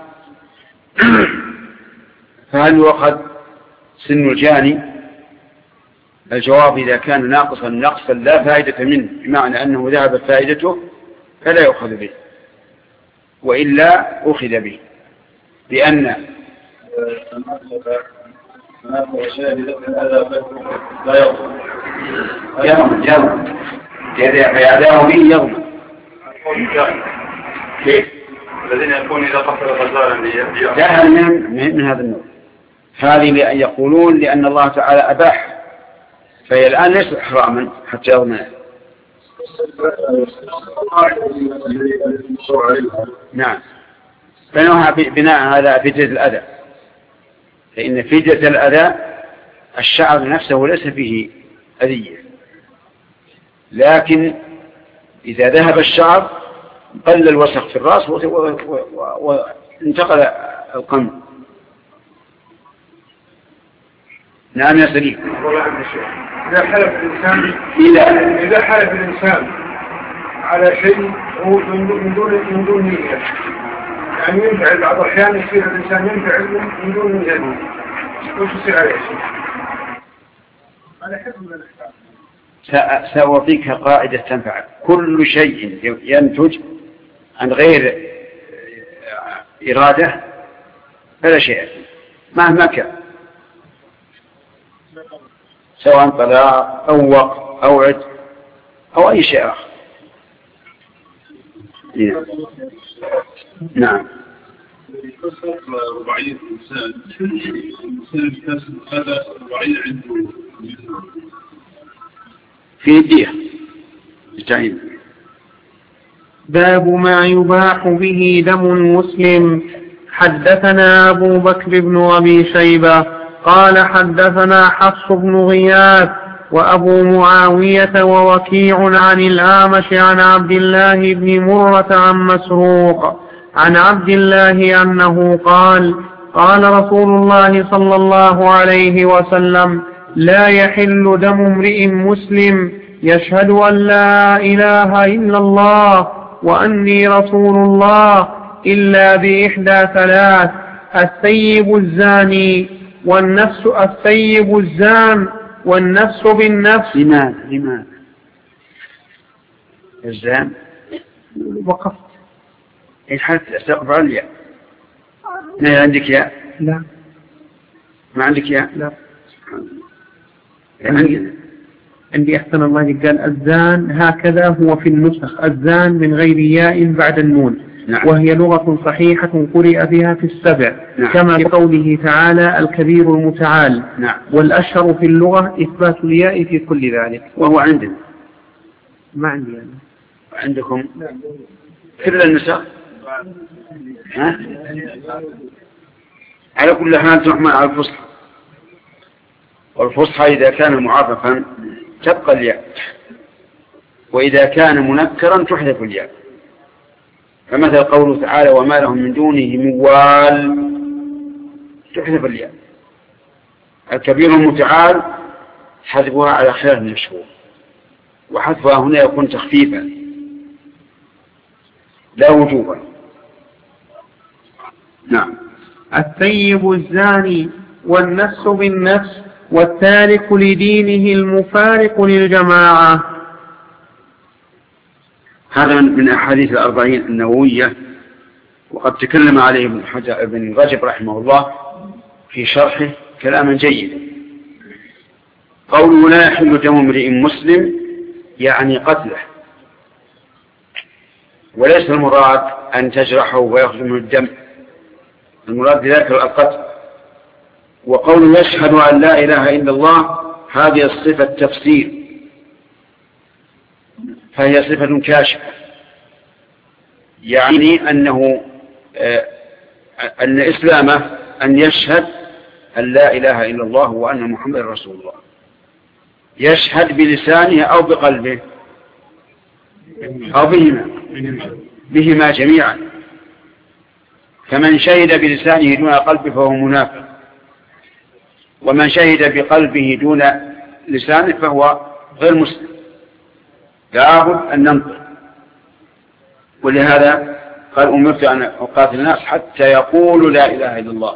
فهل يؤخذ سن الجاني؟ الجواب إذا كان ناقصا نقصا لا فائدة منه، بمعنى أنه ذهبت فائدته، فلا يؤخذ به، وإلا أخذ به، لأن لا يغضب يغضب يغضب يعداه به يغضب. كيف؟ الذين يكون إذا قتل غزالا لا من, من هذا النوع، هذه لأن يقولون لأن الله تعالى أباح، فهي الآن ليس حراما حتى يضمن. نعم، فنوها بناء هذا فدية الأذى، فإن فدية الأذى الشعر نفسه ليس فيه أذية، لكن إذا ذهب الشعر قل الوسخ في الرأس وانتقل القمع. نعم يا سليم. إذا حلف الإنسان إذا إذا حلف الإنسان على شيء من دون من دون نية، يعني ينفعل بعض الأحيان يصير الإنسان ينفعل من دون يد وش يصير عليه؟ على حسب من الأحكام. سأعطيك قاعدة تنفعك. كل شيء ينتج عن غير إرادة فلا شيء مهما كان، سواء طلاق أو وقت أو عد أو أي شيء آخر. نعم. يفسر رباعية الإنسان الإنسان كاسم هذا رباعية عنده في الدية التعيين. باب ما يباح به دم المسلم. حدثنا أبو بكر بن أبي شيبة قال حدثنا حفص بن غياث وأبو معاوية ووكيع عن الأعمش عن عبد الله بن مرة عن مسروق عن عبد الله أنه قال قال رسول الله صلى الله عليه وسلم لا يحل دم امرئ مسلم يشهد أن لا إله إلا الله وأني رسول الله إلا بإحدى ثلاث: الثيب الزاني والنفس الثيب الزان والنفس بالنفس. لماذا لماذا الزان؟ وقفت حتى استقف عليا. ما عندك يا؟ لا. ما عندك يا؟ لا. عندي, عندي أحسن الله قال الزان هكذا هو في النسخ الزان من غير ياء بعد النون. نعم. وهي لغة صحيحة قرئ بها في السبع. نعم. كما في قوله تعالى الكبير المتعال. نعم. والأشهر في اللغة إثبات الياء في كل ذلك. وهو عندنا ما عندي أنا. عندكم كل النسخ ها؟ على كل حال تحمل على الفصحى، والفصحى إذا كان معرفا تبقى الياء، وإذا كان منكرا تحذف الياء. فمثل قوله تعالى وما لهم من دونه من وال تحذف الياء. الكبير المتعال حذفها على خلاف المشهور، وحذفها هنا يكون تخفيفا لا وجوبا. نعم. الثيب الزاني والنفس بالنفس والتارك لدينه المفارق للجماعة. هذا من أحاديث الأربعين النووية، وقد تكلم عليه ابن حجر ابن رجب رحمه الله في شرحه كلاما جيدا. قوله لا يحل دم امرئ مسلم يعني قتله، وليس المراد أن تجرحه ويخرج منه الدم، المراد بذلك القتل. وقوله يشهد أن لا إله إلا الله هذه الصفة تفسير، فهي صفة كاشفة، يعني أنه آه أن إسلامه أن يشهد أن لا إله إلا الله وأن محمد رسول الله. يشهد بلسانه أو بقلبه أو بهما بهما جميعا. فمن شهد بلسانه دون قلبه فهو منافق، ومن شهد بقلبه دون لسانه فهو غير مسلم. لابد أن ننطق. ولهذا قال أمرت أن أقاتل الناس حتى يقولوا لا إله إلا الله.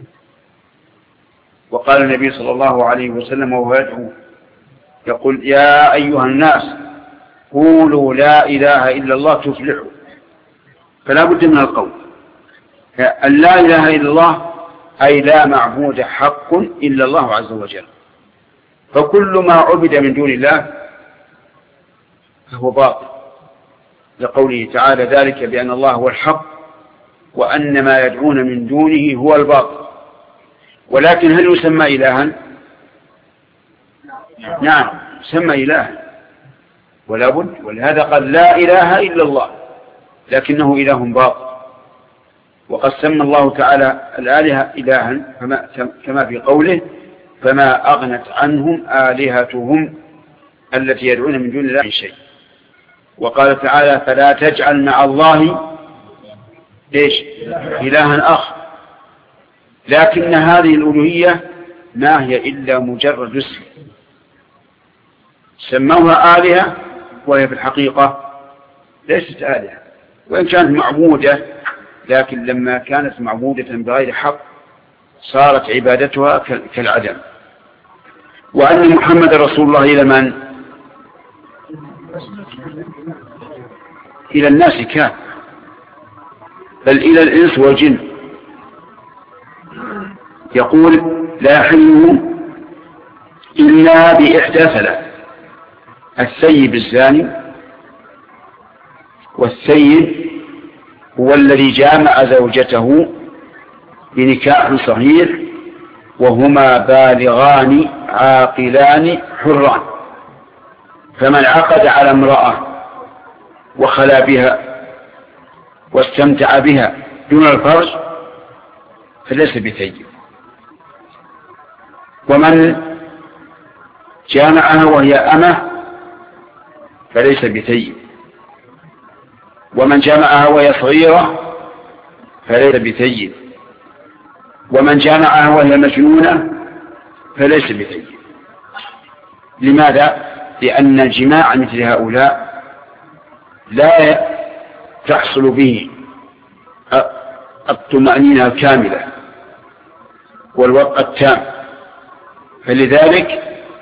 وقال النبي صلى الله عليه وسلم وهو يدعو يقول يا أيها الناس قولوا لا إله إلا الله تفلحوا. فلا بد من القول أن لا إله إلا الله، أي لا معبود حق إلا الله عز وجل. فكل ما عبد من دون الله فهو باطل، لقوله تعالى ذلك بأن الله هو الحق وأن ما يدعون من دونه هو الباطل. ولكن هل يسمى إلها؟ نعم يسمى إلها ولا بد. ولهذا قال لا إله إلا الله، لكنه إله باطل. وقد سمى الله تعالى الآلهة إلها كما في قوله فما أغنت عنهم آلهتهم التي يدعون من دون الله من شيء. وقال تعالى فلا تجعل مع الله إيش إلها آخر. لكن هذه الألوهية ما هي إلا مجرد اسم سموها آلهة، وهي في الحقيقة ليست آلهة، وإن كانت معبودة لكن لما كانت معبودة بغير حق صارت عبادتها كالعدم. وأن محمد رسول الله إلى من؟ إلى الناس كافة، بل إلى الإنس والجن. يقول لا يحل إلا بإحدى ثلاث: الثيب الزاني، والثيب هو الذي جامع زوجته بنكاح صحيح وهما بالغان عاقلان حران. فمن عقد على امرأة وخلا بها واستمتع بها دون الفرج فليس بثيب. ومن جامعها وهي أمة فليس بثيب. ومن جامعها وهي صغيرة فليس بثيب. ومن جامعها وهي مجنونة فليس بثيب. لماذا؟ لأن الجماع مثل هؤلاء لا تحصل به الطمأنينة الكاملة والوقت التام، فلذلك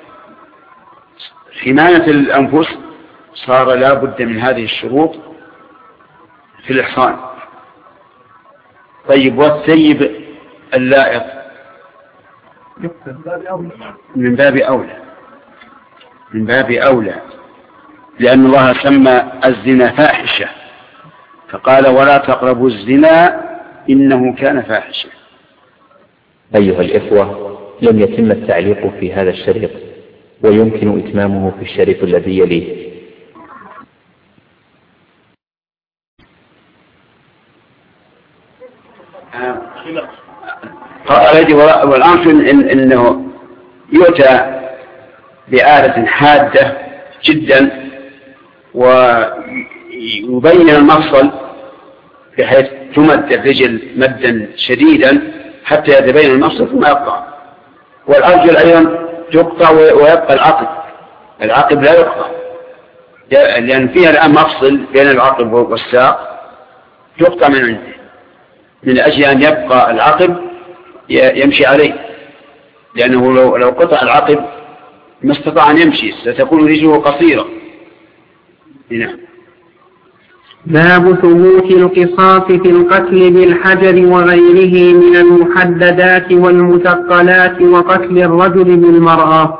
حماية الأنفس صار لا بد من هذه الشروط في الإحصان. طيب، والثيب اللائق من باب أولى، من باب أولى، لأن الله سمى الزنا فاحشة فقال ولا تقربوا الزنا إنه كان فاحشة. أيها الإخوة، لم يتم التعليق في هذا الشريط ويمكن إتمامه في الشريط الذي يليه. والآن إن إنه يؤتى بآلة حادة جدا ويبين المفصل بحيث تمد الرجل مدا شديدا حتى يتبين المفصل ثم يقطع. والأرجل أيضا تقطع ويبقى العقب، العقب لا يقطع لأن فيها الآن مفصل بين العقب والساق تقطع من عنده من أجل أن يبقى العقب يمشي عليه، لأنه لو, لو قطع العقب ما استطاع أن يمشي ستكون رجله قصيرة. نعم. باب ثبوت القصاص في القتل بالحجر وغيره من المحددات والمثقلات وقتل الرجل بالمرأة.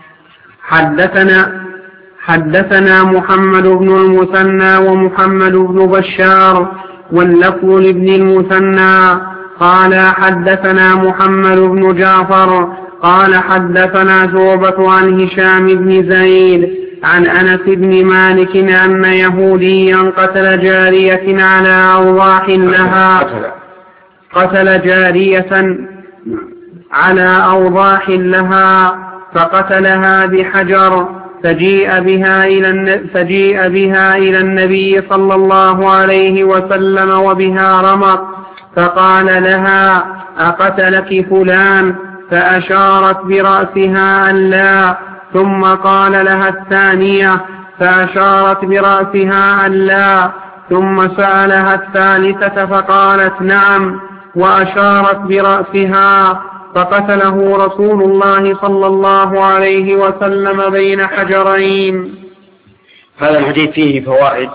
حدثنا حدثنا محمد بن المثنى ومحمد بن بشار واللفظ لابن المثنى قال حدثنا محمد بن جعفر قال حدثنا شعبة عن هشام بن زيد عن أنس بن مالك أن يهوديا قتل جارية على أوضاح لها قتل جارية على أوضاح لها فقتلها بحجر فجيء بها إلى فجيء بها إلى النبي صلى الله عليه وسلم وبها رمق فقال لها أقتلك فلان؟ فأشارت برأسها أن لا، ثم قال لها الثانية فأشارت برأسها أن لا، ثم سألها الثالثة فقالت نعم وأشارت برأسها، فقتله رسول الله صلى الله عليه وسلم بين حجرين. هذا الحديث فيه فوائد،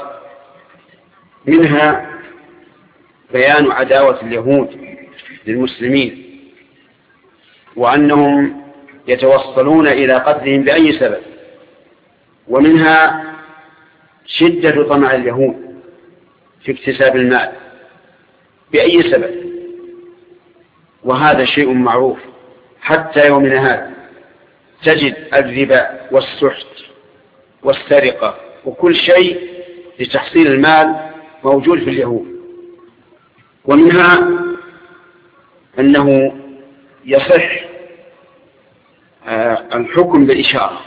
منها بيان عداوة اليهود للمسلمين وأنهم يتوصلون إلى قتلهم بأي سبب، ومنها شدة طمع اليهود في اكتساب المال بأي سبب، وهذا شيء معروف حتى يومنا هذا. تجد الربا والسحت والسرقة وكل شيء لتحصيل المال موجود في اليهود. ومنها أنه يصح الحكم بالإشارة،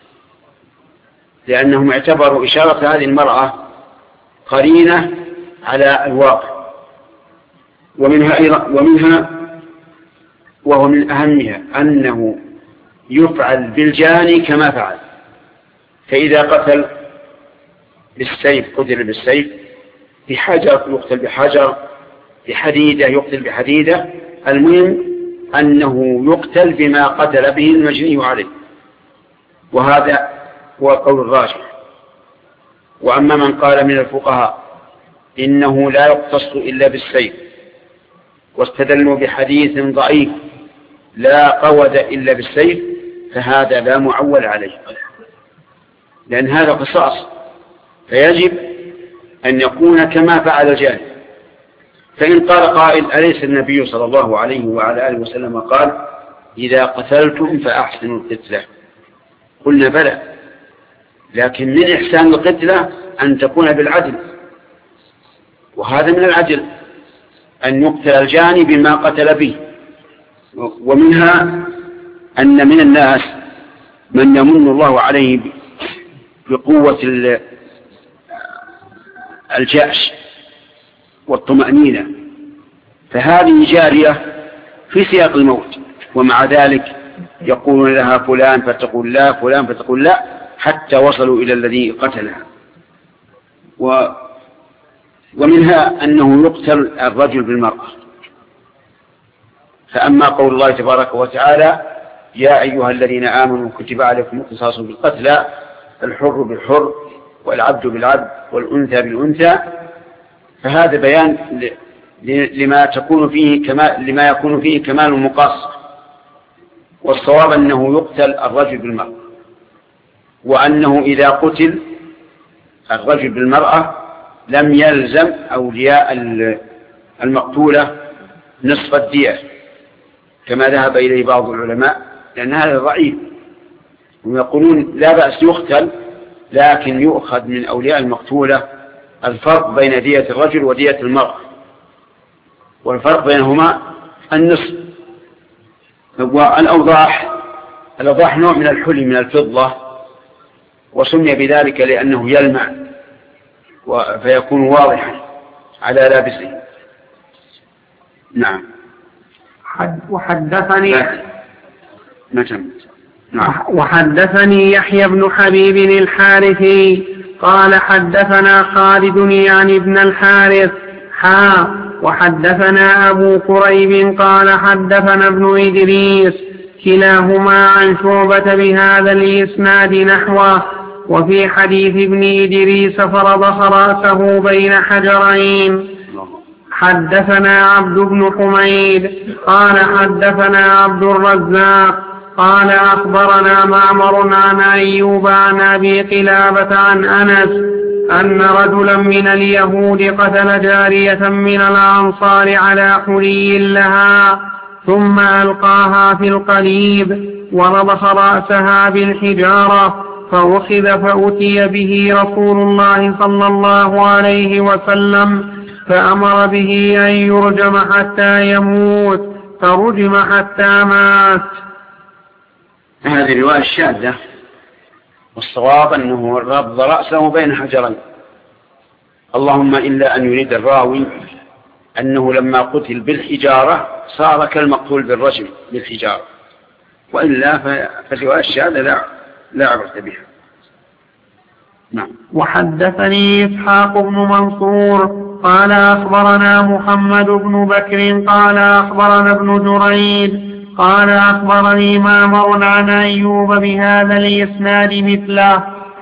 لأنهم اعتبروا إشارة هذه المرأة قرينة على الواقع. ومنها أيضا ومنها وهو من أهمها أنه يفعل بالجاني كما فعل، فإذا قتل بالسيف قتل بالسيف، بحجر يقتل بحجر، بحديدة يقتل بحديدة، المهم أنه يقتل بما قتل به المجني عليه، وهذا هو القول الراجح. وأما من قال من الفقهاء إنه لا يقتص إلا بالسيف، واستدلوا بحديث ضعيف لا قود إلا بالسيف، فهذا لا معول عليه، لأن هذا قصاص، فيجب أن يكون كما فعل الجاني. فإن قال قائل أليس النبي صلى الله عليه وعلى آله وسلم قال إذا قتلتم فأحسنوا القتلة؟ قلنا بلى، لكن من إحسان القتلة أن تكون بالعدل، وهذا من العدل أن يقتل الجاني بما قتل به. ومنها أن من الناس من يمن الله عليه بقوة الجأش والطمأنينة، فهذه جارية في سياق الموت، ومع ذلك يقولون لها فلان فتقول لا، فلان فتقول لا، حتى وصلوا إلى الذي قتلها. و ومنها أنه يقتل الرجل بالمرأة. فأما قول الله تبارك وتعالى يا أيها الذين آمنوا كتب عليكم القصاص بالقتلى، الحر بالحر والعبد بالعبد والأنثى بالأنثى، فهذا بيان لما تكون فيه كمال لما يكون فيه كمال المقاصة. والصواب أنه يقتل الرجل بالمرأة، وأنه إذا قتل الرجل بالمرأة لم يلزم أولياء المقتولة نصف الدية كما ذهب إليه بعض العلماء، لأن هذا ضعيف، ويقولون لا بأس يقتل، لكن يؤخذ من أولياء المقتولة الفرق بين دية الرجل ودية المرأة، والفرق بينهما النصف. والأوضاح الأوضاح نوع من الحلي من الفضة، وسمي بذلك لأنه يلمع فيكون واضحا على لابسه. نعم. وحدثني نعم. نعم. وحدثني يحيى بن حبيب الحارثي قال حدثنا خالد يعني ابن الحارث حا وحدثنا أبو قريب قال حدثنا ابن إدريس كلاهما عن شعبة بهذا الإسناد نحوه. وفي حديث ابن إدريس فرضخ رأسه بين حجرين. حدثنا عبد بن حميد قال حدثنا عبد الرزاق قال أخبرنا معمر عن أيوب عن أبي قلابة عن أنس أن رجلا من اليهود قتل جارية من الأنصار على حلي لها ثم ألقاها في القليب ورضخ رأسها بالحجارة، فأخذ فأتي به رسول الله صلى الله عليه وسلم فأمر به أن يرجم حتى يموت، فرجم حتى مات. هذه رواية شاذة، والصواب أنه ربض رأسه بين حجرين، اللهم إلا أن يريد الراوي أنه لما قتل بالحجارة صار كالمقتول بالرجم بالحجارة، وإلا فالرواية الشاذة لا لا عبرة بها. نعم. وحدثني إسحاق بن منصور قال أخبرنا محمد بن بكر قال أخبرنا ابن جريد قال أخبرني معمر عن أيوب بهذا الإسناد مثله.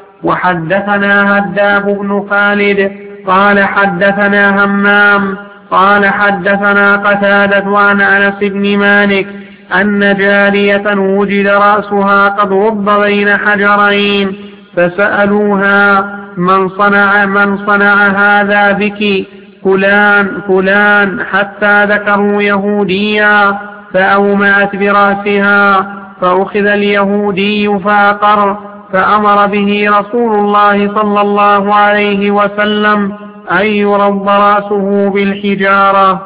وحدثنا هداب بن خالد قال حدثنا همام قال حدثنا قتادة عن أنس بن مالك أن جارية وجد رأسها قد رب بين حجرين، فسألوها من صنع من صنع هذا بك؟ فلان فلان، حتى ذكروا يهوديا، فأومأت برأسها، فأخذ اليهودي فأقر، فأمر به رسول الله صلى الله عليه وسلم أن يرض رأسه بالحجارة.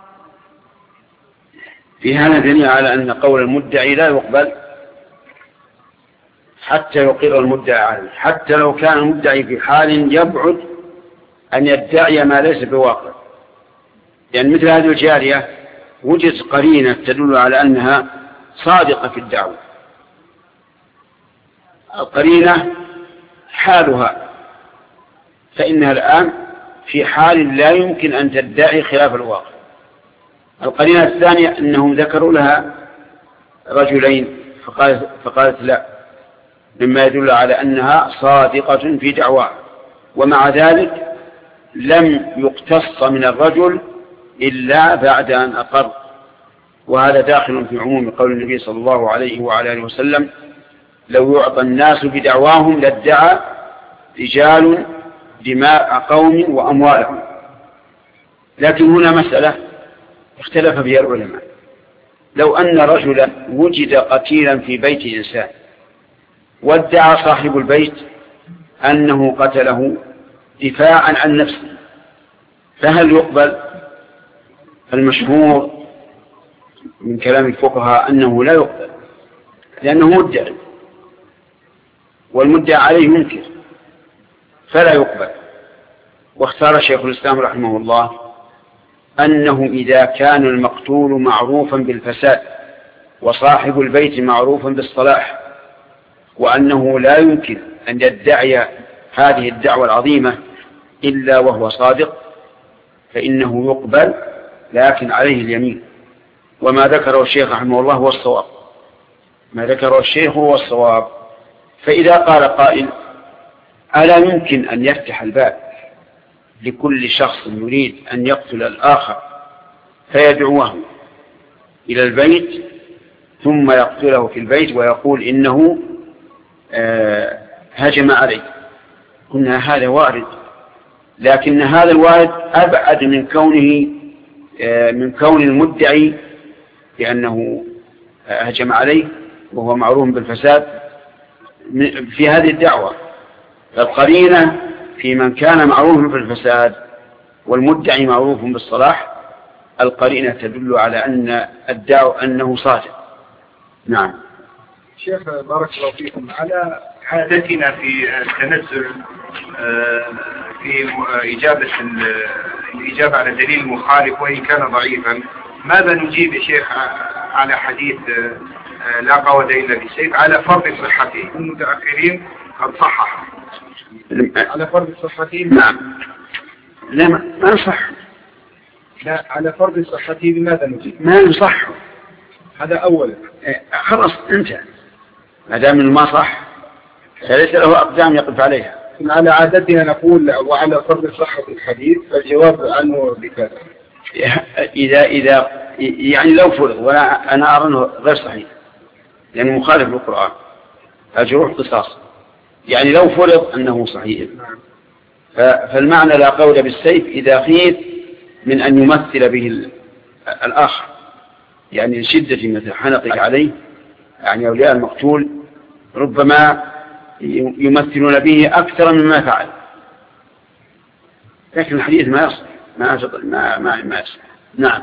في هذا دليل على أن قول المدعي لا يقبل حتى يقر المدعي عليه، حتى لو كان المدعي في حال يبعد أن يدعي ما ليس بواقع. يعني مثل هذه الجارية وجد قرينة تدل على أنها صادقة في الدعوة، القرينة حالها، فإنها الآن في حال لا يمكن أن تدعي خلاف الواقع، القرينة الثانية أنهم ذكروا لها رجلين فقالت, فقالت لا، مما يدل على أنها صادقة في دعواها، ومع ذلك لم يقتص من الرجل إلا بعد أن أقر، وهذا داخل في عموم قول النبي صلى الله عليه وعلى آله وسلم: لو يعطى الناس بدعواهم لادعى رجال دماء قوم وأموالهم. لكن هنا مسألة اختلف فيها العلماء: لو أن رجلا وجد قتيلا في بيت إنسان وادعى صاحب البيت أنه قتله دفاعا عن نفسه، فهل يقبل؟ المشهور من كلام الفقهاء أنه لا يقبل، لأنه مدعي والمدعى عليه منكر فلا يقبل. واختار شيخ الإسلام رحمه الله أنه إذا كان المقتول معروفا بالفساد وصاحب البيت معروفا بالصلاح، وأنه لا يمكن أن يدعي هذه الدعوة العظيمة إلا وهو صادق، فإنه يقبل، لكن عليه اليمين. وما ذكره الشيخ رحمه الله هو الصواب، ما ذكره الشيخ هو الصواب. فإذا قال قائل: ألا يمكن أن يفتح الباب لكل شخص يريد أن يقتل الآخر فيدعوه إلى البيت ثم يقتله في البيت ويقول إنه آه هجم عليه؟ قلنا هذا وارد، لكن هذا الوارد أبعد من كونه آه من كون المدعي بأنه آه هجم عليه وهو معروف بالفساد في هذه الدعوة. القرينة في من كان معروفا بالفساد والمدعي معروف بالصلاح، القرينة تدل على أن الدعوة أنه صادق. نعم. شيخ بارك الله فيكم، على عادتنا في التنزل في إجابة الإجابة على دليل مخالف وإن كان ضعيفا، ماذا نجيب يا شيخ على حديث لا قوة إلا بالسيف على فرض صحته؟ المتأخرين قد صحح على فرض صحته. نعم. لا ما يصح. لا، على فرض صحته بماذا نجيب؟ ما يصح. هذا أولا. خلاص انت ما دام ما صح فليس له أقدام يقف عليها. على عادتنا نقول وعلى فرض صحة الحديث فالجواب عنه بكذا. إذا إذا يعني لو فرض، وأنا أنا أرى أنه غير صحيح لأنه يعني مخالف للقرآن، الجروح قصاص، يعني لو فرض أنه صحيح فالمعنى لا قول بالسيف إذا خيف من أن يمثل به الآخر، يعني شدة مثل حنقك عليه، يعني أولياء المقتول ربما يمثلون به أكثر مما فعل، لكن الحديث ما يصح ما ما ما, ما يصح. نعم.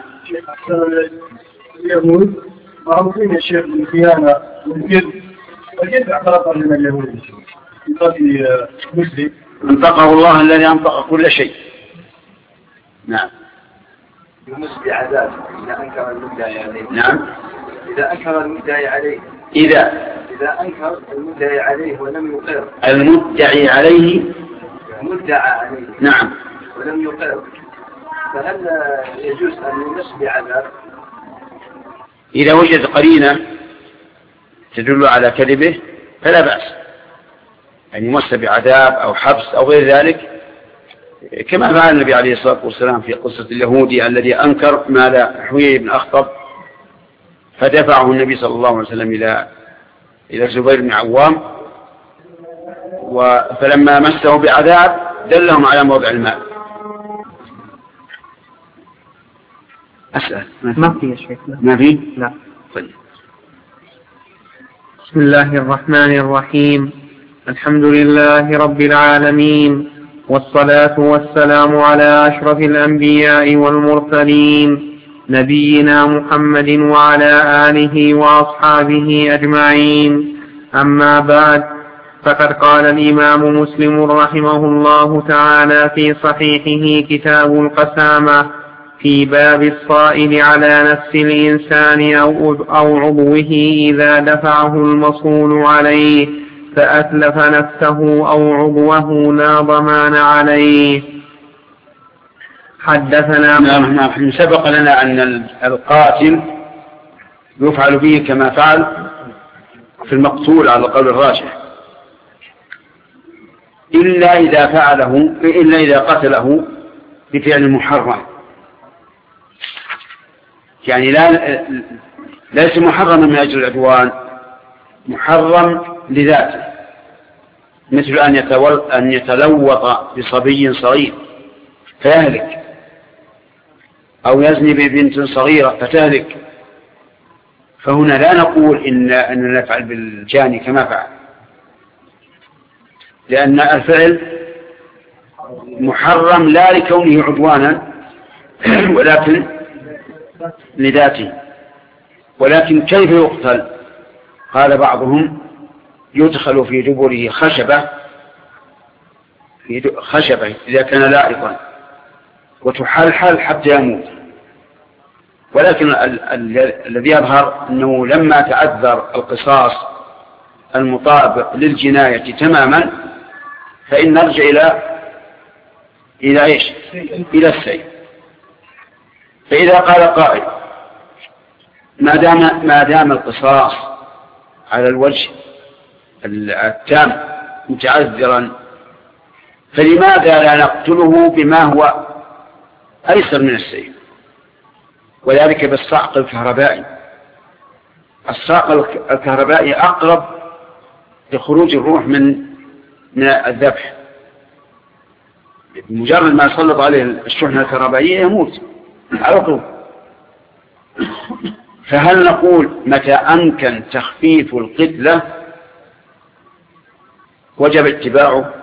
اليهود معروفين يا شيخ بالخيانة والكذب، فكيف اعترض من اليهود في قتل مسلم؟ انطقه الله الذي انطق كل شيء. نعم. بالنسبة عذاب إذا أنكر المدعي عليه. نعم. إذا أنكر المدعي عليه. إذا إذا أنكر المدعي عليه ولم يقر. المدعي عليه. مدعى عليه. نعم. ولم يقر، فهل يجوز أن يمس بعذاب؟ إذا وجد قرينة تدل على كذبه فلا بأس أن يمس بعذاب أو حبس أو غير ذلك، كما فعل النبي عليه الصلاة والسلام في قصة اليهودي الذي أنكر مال حويي بن أخطب، فدفعه النبي صلى الله عليه وسلم إلى إلى الزبير بن عوام، فلما مسه بعذاب دلهم على موضع الماء. أسأل ما في يا شيخ. ما في؟ لا. طيب. بسم الله الرحمن الرحيم. الحمد لله رب العالمين، والصلاة والسلام على أشرف الأنبياء والمرسلين نبينا محمد وعلى آله وأصحابه أجمعين. أما بعد، فقد قال الإمام مسلم رحمه الله تعالى في صحيحه كتاب القسامة في باب الصائل على نفس الإنسان أو عضوه إذا دفعه المصول عليه فأتلف نفسه أو عضوه لا ضمان عليه. حدثنا نعم نعم سبق لنا أن القاتل يفعل به كما فعل في المقتول على القول الراجح، إلا إذا فعله إلا إذا قتله بفعل محرم، يعني لا ليس محرما من أجل العدوان، محرم لذاته، مثل أن أن يتلوط بصبي صغير فيهلك، أو يزني ببنت صغيرة فتهلك، فهنا لا نقول إن أننا نفعل بالجاني كما فعل، لأن الفعل محرم لا لكونه عدوانا ولكن لذاته. ولكن كيف يقتل؟ قال بعضهم يدخل في دبره خشبة في خشبة إذا كان لائقا وتحلحل حتى يموت. ولكن الذي يظهر أنه لما تعذر القصاص المطابق للجناية تماما فإن نرجع إلى إلى إيش؟ إلى السيف. فإذا قال قائل ما دام ما دام القصاص على الوجه التام متعذرا فلماذا لا نقتله بما هو أيسر من السيف؟ وذلك بالصعق الكهربائي. الصعق الكهربائي أقرب لخروج الروح من من الذبح، بمجرد ما يسلط عليه الشحنة الكهربائية يموت على طول. فهل نقول متى أمكن تخفيف القتلة وجب اتباعه،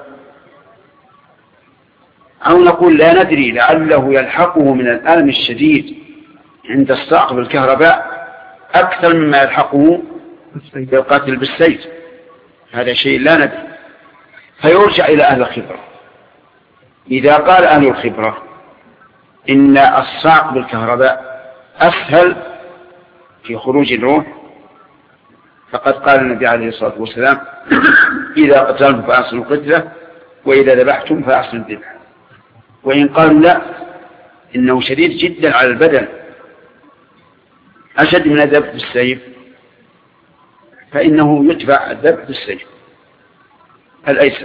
أو نقول لا ندري لعله يلحقه من الألم الشديد عند الصعق بالكهرباء أكثر مما يلحقه بالقتل بالسيف؟ هذا شيء لا ندري. فيرجع إلى أهل الخبرة. إذا قال أهل الخبرة إن الصعق بالكهرباء أسهل في خروج الروح، فقد قال النبي عليه الصلاة والسلام إذا قتلتم فأحسنوا القتلة وإذا ذبحتم فأحسنوا الذبح. وإن قالوا لا إنه شديد جدا على البدن أشد من الذبح بالسيف فإنه يتبع الذبح بالسيف الأيسر.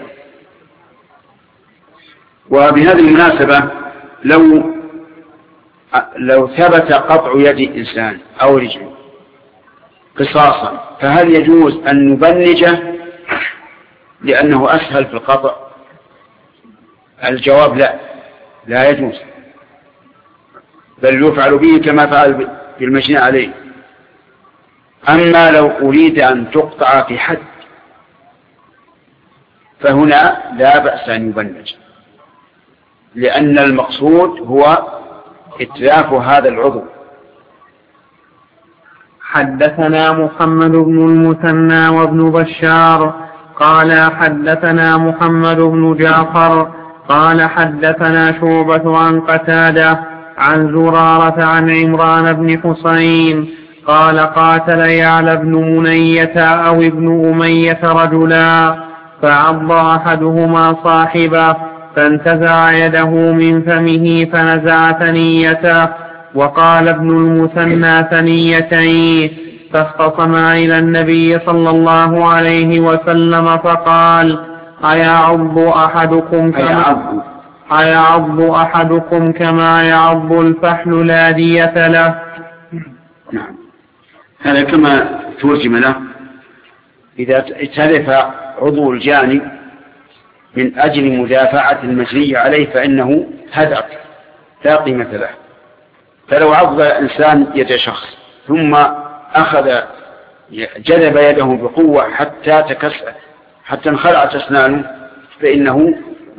وبهذه المناسبة لو لو ثبت قطع يد إنسان أو رجل قصاصا فهل يجوز أن نبنجه لأنه أسهل في القطع؟ الجواب لا، لا يجوز، بل يفعل به كما فعل بالمجني عليه. أما لو أريد أن تقطع في حد فهنا لا بأس أن يبنج، لأن المقصود هو إتلاف هذا العضو. حدثنا محمد بن المثنى وابن بشار قال حدثنا محمد بن جعفر قال حدثنا شعبة عن قتادة عن زرارة عن عمران بن حسين قال قاتل يعلى بن منية أو ابن أمية رجلا فعض أحدهما صاحبه فانتزع يده من فمه فنزع ثنيته، وقال ابن المثنى ثنيتين، فاختصم إلى النبي صلى الله عليه وسلم فقال أيعض أحدكم كما أيعض أحدكم كما يعض الفحل لا دية له؟ نعم، هذا كما ترجم له. إذا اتلف عضو الجاني من أجل مدافعة المجني عليه فإنه هدر لا قيمة له. فلو عض إنسان يد شخص ثم أخذ جذب يده بقوة حتى تكسر حتى انخلعت أسنانه فإنه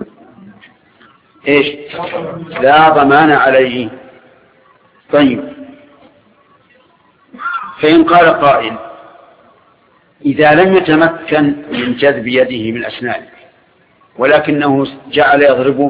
إيش؟ لا ضمان عليه. طيب، فإن قال قائل إذا لم يتمكن من جذب يده من أسنانه ولكنه جعل يضربه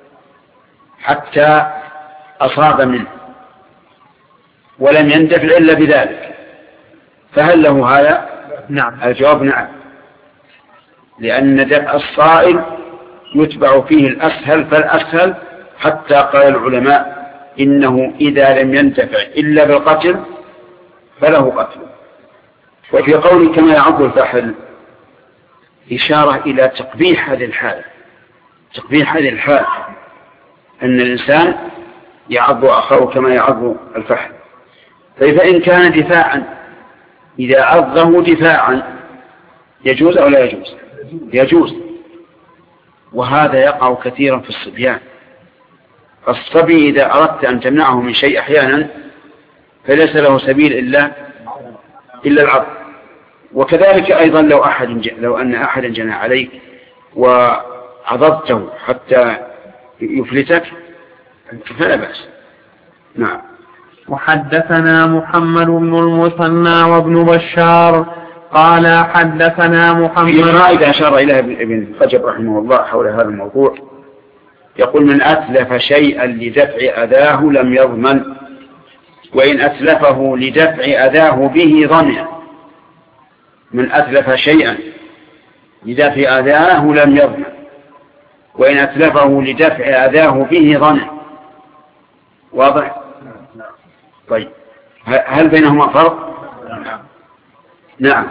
حتى أصاب منه ولم يندفع إلا بذلك فهل له هذا؟ نعم. الجواب نعم، لأن دفع الصائل يتبع فيه الأسهل فالأسهل حتى قال العلماء إنه إذا لم ينتفع إلا بالقتل فله قتل. وفي قول كما يعض الفحل إشارة إلى تقبيح هذه الحالة، تقبيح هذه الحالة أن الإنسان يعض أخاه كما يعض الفحل. فإن كان دفاعا، إذا عضه دفاعا يجوز أو لا يجوز؟ يجوز. وهذا يقع كثيرا في الصبيان. الصبي إذا أردت أن تمنعه من شيء أحيانا فليس له سبيل إلا إلا العض. وكذلك أيضا لو أحد لو أن أحدا جنى عليك وعضضته حتى يفلتك فلا بأس. نعم. وحدثنا محمد بن المثنى وابن بشار قال حدثنا محمد. في فائدة أشار إليها ابن رجب رحمه الله حول هذا الموضوع، يقول: من أتلف شيئا لدفع أذاه لم يضمن، وإن أتلفه لدفع أذاه به ضمن. من أتلف شيئا لدفع أذاه لم يضمن، وإن أتلفه لدفع أذاه به ضمن. واضح؟ طيب، هل بينهما فرق؟ نعم.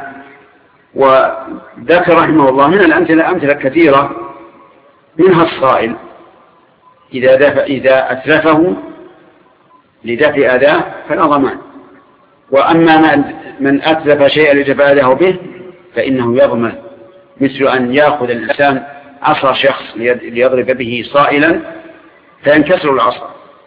وذكر رحمه الله من الأمثلة أمثلة كثيرة، منها الصائل إذا, دفع إذا أتلفه لدفع أذاه فلا ضمان. وأما من أتلف شيئا لدفع أذاه به فإنه يضمن، مثل أن يأخذ الإنسان عصا شخص ليضرب به صائلا فينكسر العصا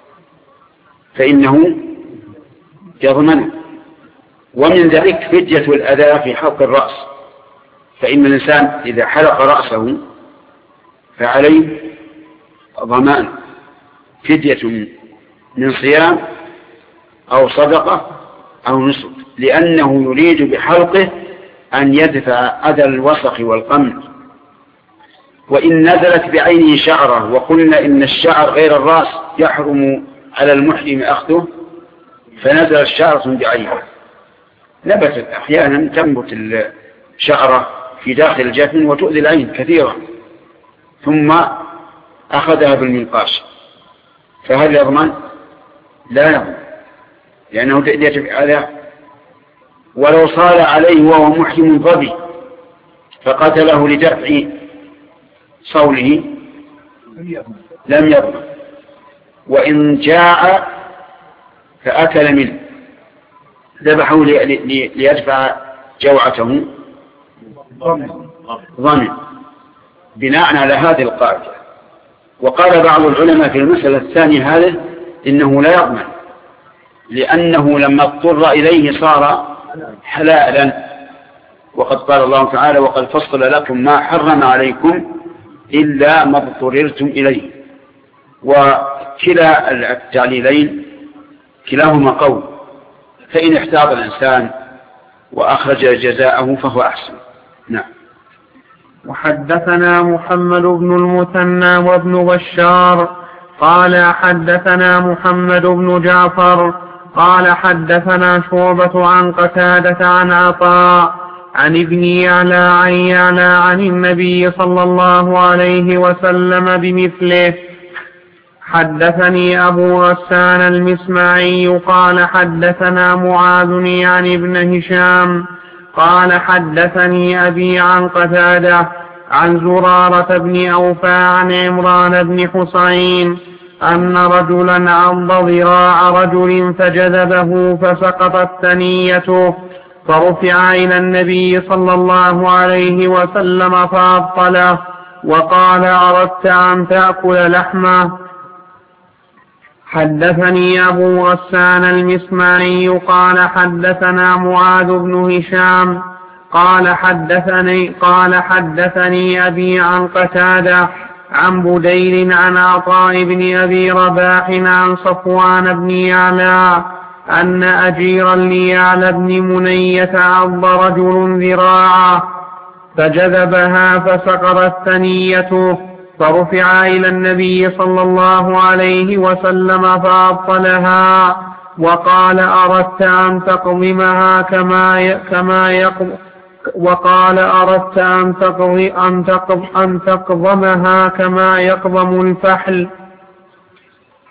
فإنه يضمن. ومن ذلك فدية الأذى في حلق الرأس، فإن الإنسان إذا حلق رأسه فعليه ضمان فدية من صيام أو صدقة أو نسك، لأنه يريد بحلقه أن يدفع أذى الوسخ والقمل. وإن نزلت بعينه شعره، وقلنا إن الشعر غير الرأس يحرم على المحرم أخذه، فنزل الشعرة بعينه، نبتت أحيانا تنبت الشعرة في داخل الجفن وتؤذي العين كثيرا، ثم أخذها بالمنقاش، فهل يضمن؟ لا يضمن، لأنه تأذية على. ولو صال عليه وهو محرم ظبي فقتله لدفع صوله لم يضمن. وإن جاع فأكل منه ذبحه ليدفع جوعته ضمن، بناء على هذه القاعدة. وقال بعض العلماء في المسألة الثانية هذه إنه لا يضمن، لأنه لما اضطر إليه صار حلالا، وقد قال الله تعالى: وقد فصل لكم ما حرم عليكم إلا ما اضطررتم إليه. وكلا التعليلين كلاهما قول، فإن احتاط الإنسان وأخرج جزاءه فهو أحسن. نعم. وحدثنا محمد بن المثنى وابن بشار قال حدثنا محمد بن جعفر قال حدثنا شعبة عن قتادة عن عطاء عن ابن يعلى عن يعلى عن النبي صلى الله عليه وسلم بمثله. حدثني أبو غسان المسمعي قال حدثنا معاذ يعني ابن هشام قال حدثني أبي عن قتادة عن زرارة بن أوفى عن عمران بن حسين أن رجلا عض ذراع رجل فجذبه فسقطت ثنيته، فرفع إلى النبي صلى الله عليه وسلم فأبطله وقال: أردت أن تأكل لحمه. حدثني أبو غسان المسمعي قال حدثنا معاذ بن هشام قال حدثني قال حدثني أبي عن قتادة عن بديل عن عطاء بن أبي رباح عن صفوان بن يعلى أن أجيرا ليعلى بن منية عض رجل ذراعه فجذبها فسقطت ثنيته، فرفع إلى النبي صلى الله عليه وسلم فأبطلها وقال: أردت أن تقضمها كما كما يقض وقال أردت أن تقض أن تقض أن تقضمها كما يقضم الفحل.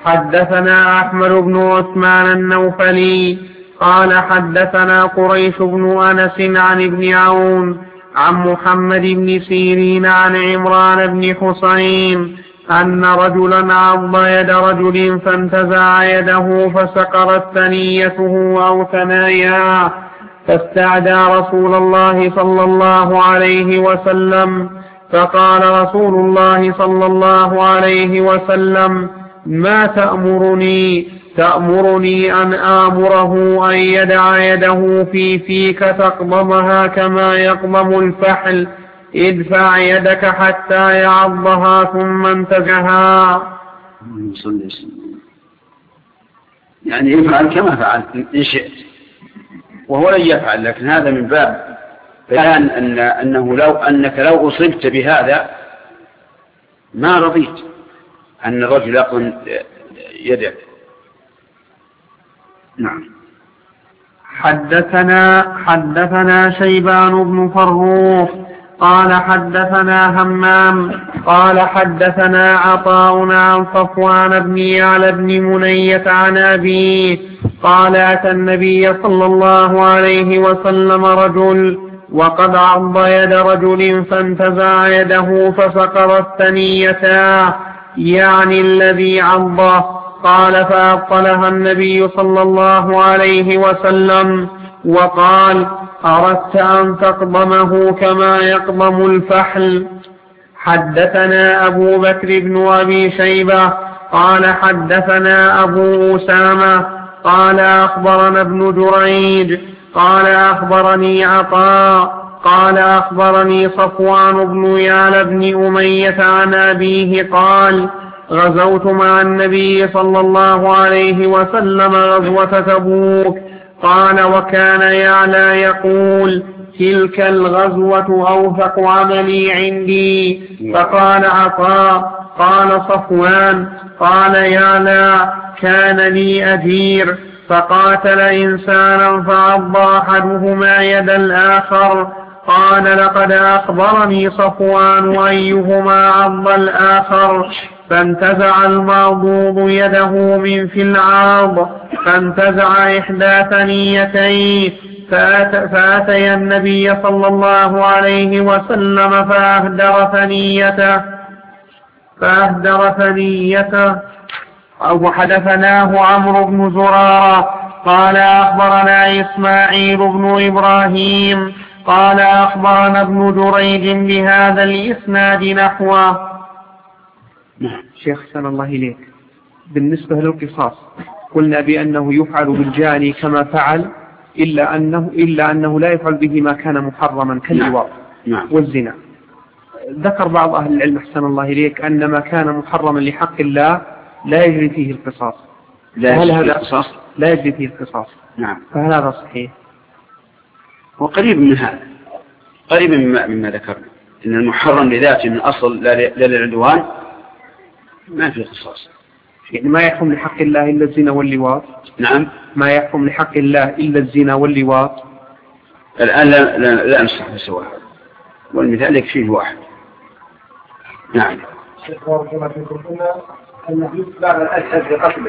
حدثنا أحمد بن عثمان النوفلي قال حدثنا قريش بن أنس عن ابن عون عن محمد بن سيرين عن عمران بن حسين أن رجلا عض يد رجل فانتزع يده فسقرت ثنيته أو ثناياه فاستعدى رسول الله صلى الله عليه وسلم فقال رسول الله صلى الله عليه وسلم ما تأمرني تأمرني أن آمره أن يدع يده في فيك تقضمها كما يقضم الفحل ادفع يدك حتى يعضها ثم انتزعها. يعني يفعل كما فعلت إن شئت، وهو لن يفعل، لكن هذا من باب بيان أن أنه لو أنك لو أصبت بهذا ما رضيت أن الرجل يقضم يده. نعم. حدثنا حدثنا شيبان بن فروخ قال حدثنا همام قال حدثنا عطاء عن صفوان بن يعلى بن منية عن أبيه قال أتى النبي صلى الله عليه وسلم رجل وقد عض يد رجل فانتزع يده فسقرت ثنيتاه يعني الذي عضه. قال فأبطلها النبي صلى الله عليه وسلم وقال أردت أن تقضمه كما يقضم الفحل. حدثنا أبو بكر بن أبي شيبة قال حدثنا أبو أسامة قال أخبرنا ابن جريج قال أخبرني عطاء قال أخبرني صفوان بن يعلى بن أمية عن أبيه قال غزوت مع النبي صلى الله عليه وسلم غزوة تبوك. قال وكان يعلى يقول تلك الغزوة أوثق عملي عندي. فقال عطاء قال صفوان قال يعلى كان لي أجير فقاتل إنسانا فعض أحدهما يد الآخر. قال لقد أخبرني صفوان أيهما عض الآخر فانتزع المعضوض يده من في العاض فانتزع إحدى ثنيتيه فأت فأتي النبي صلى الله عليه وسلم فأهدر ثنيته فأهدر ثنيته أو حدثناه عمرو بن زرارة قال أخبرنا إسماعيل بن إبراهيم قال أخبرنا ابن جريج بهذا الإسناد نحوه. شيخ سن الله إليك، بالنسبة للقصاص قلنا بأنه يفعل بالجاني كما فعل إلا أنه, إلا أنه لا يفعل به ما كان محرما كاللواط والزنا. ذكر بعض أهل العلم أحسن الله إليك أن ما كان محرما لحق الله لا يجري فيه القصاص. لا يجري فيه القصاص لا يجري فيه القصاص. نعم. فهل هذا صحيح؟ وقريب من هذا، قريب مما, مما ذكرنا إن المحرم لذاته من أصل لا للعدوان ما في قصاص. يعني ما يحكم لحق الله إلا الزنا واللواط. نعم. ما يحكم لحق الله إلا الزنا واللواط. الآن لا, لا, لا نصح بسواء، والمثال يكفيه واحد. نعم. شيخ بارك الله فيكم، قلنا أنه يتبع الأشهد بقتله.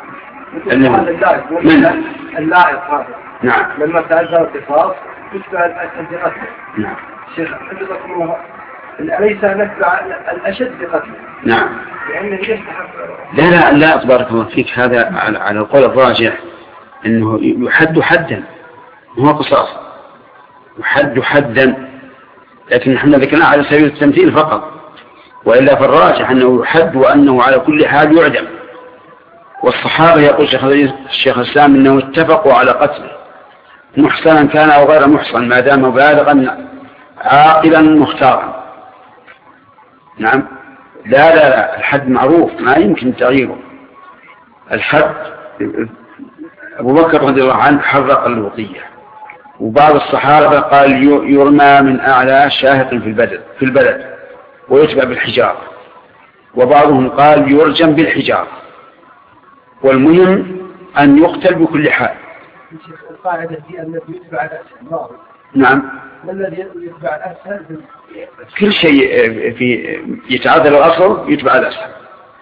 من؟ اللاعب هذا. نعم. لما تعذر القصاص يتبع الأشهد بقتله. نعم. شيخ حفظكم الله، أليس نتبع الأشد بقتله؟ نعم. لأنه يستحق. لا لا لا بارك الله فيك، هذا على, على القول الراجح أنه يحد حدا، هو قصاص يحد حدا، لكن نحن ذكرنا على سبيل التمثيل فقط، وإلا فالراجح أنه يحد وأنه على كل حال يعدم. والصحابة يقول الشيخ الإسلام أنه اتفقوا على قتله محصنا كان أو غير محصن ما دام بالغا عاقلا مختارا. نعم. لا لا لا الحد معروف ما يمكن تغييره. الحد أبو بكر رضي الله عنه حرق اللوطية، وبعض الصحابة قال يرمى من أعلى شاهق في البلد في البلد ويتبع بالحجارة، وبعضهم قال يرجم بالحجارة، والمهم أن يقتل بكل حال. القاعدة في أن يتبع الأسهل. نعم. ما الذي يتبع الأسهل؟ كل شيء في يتعادل الأصل يتبع الأسهل.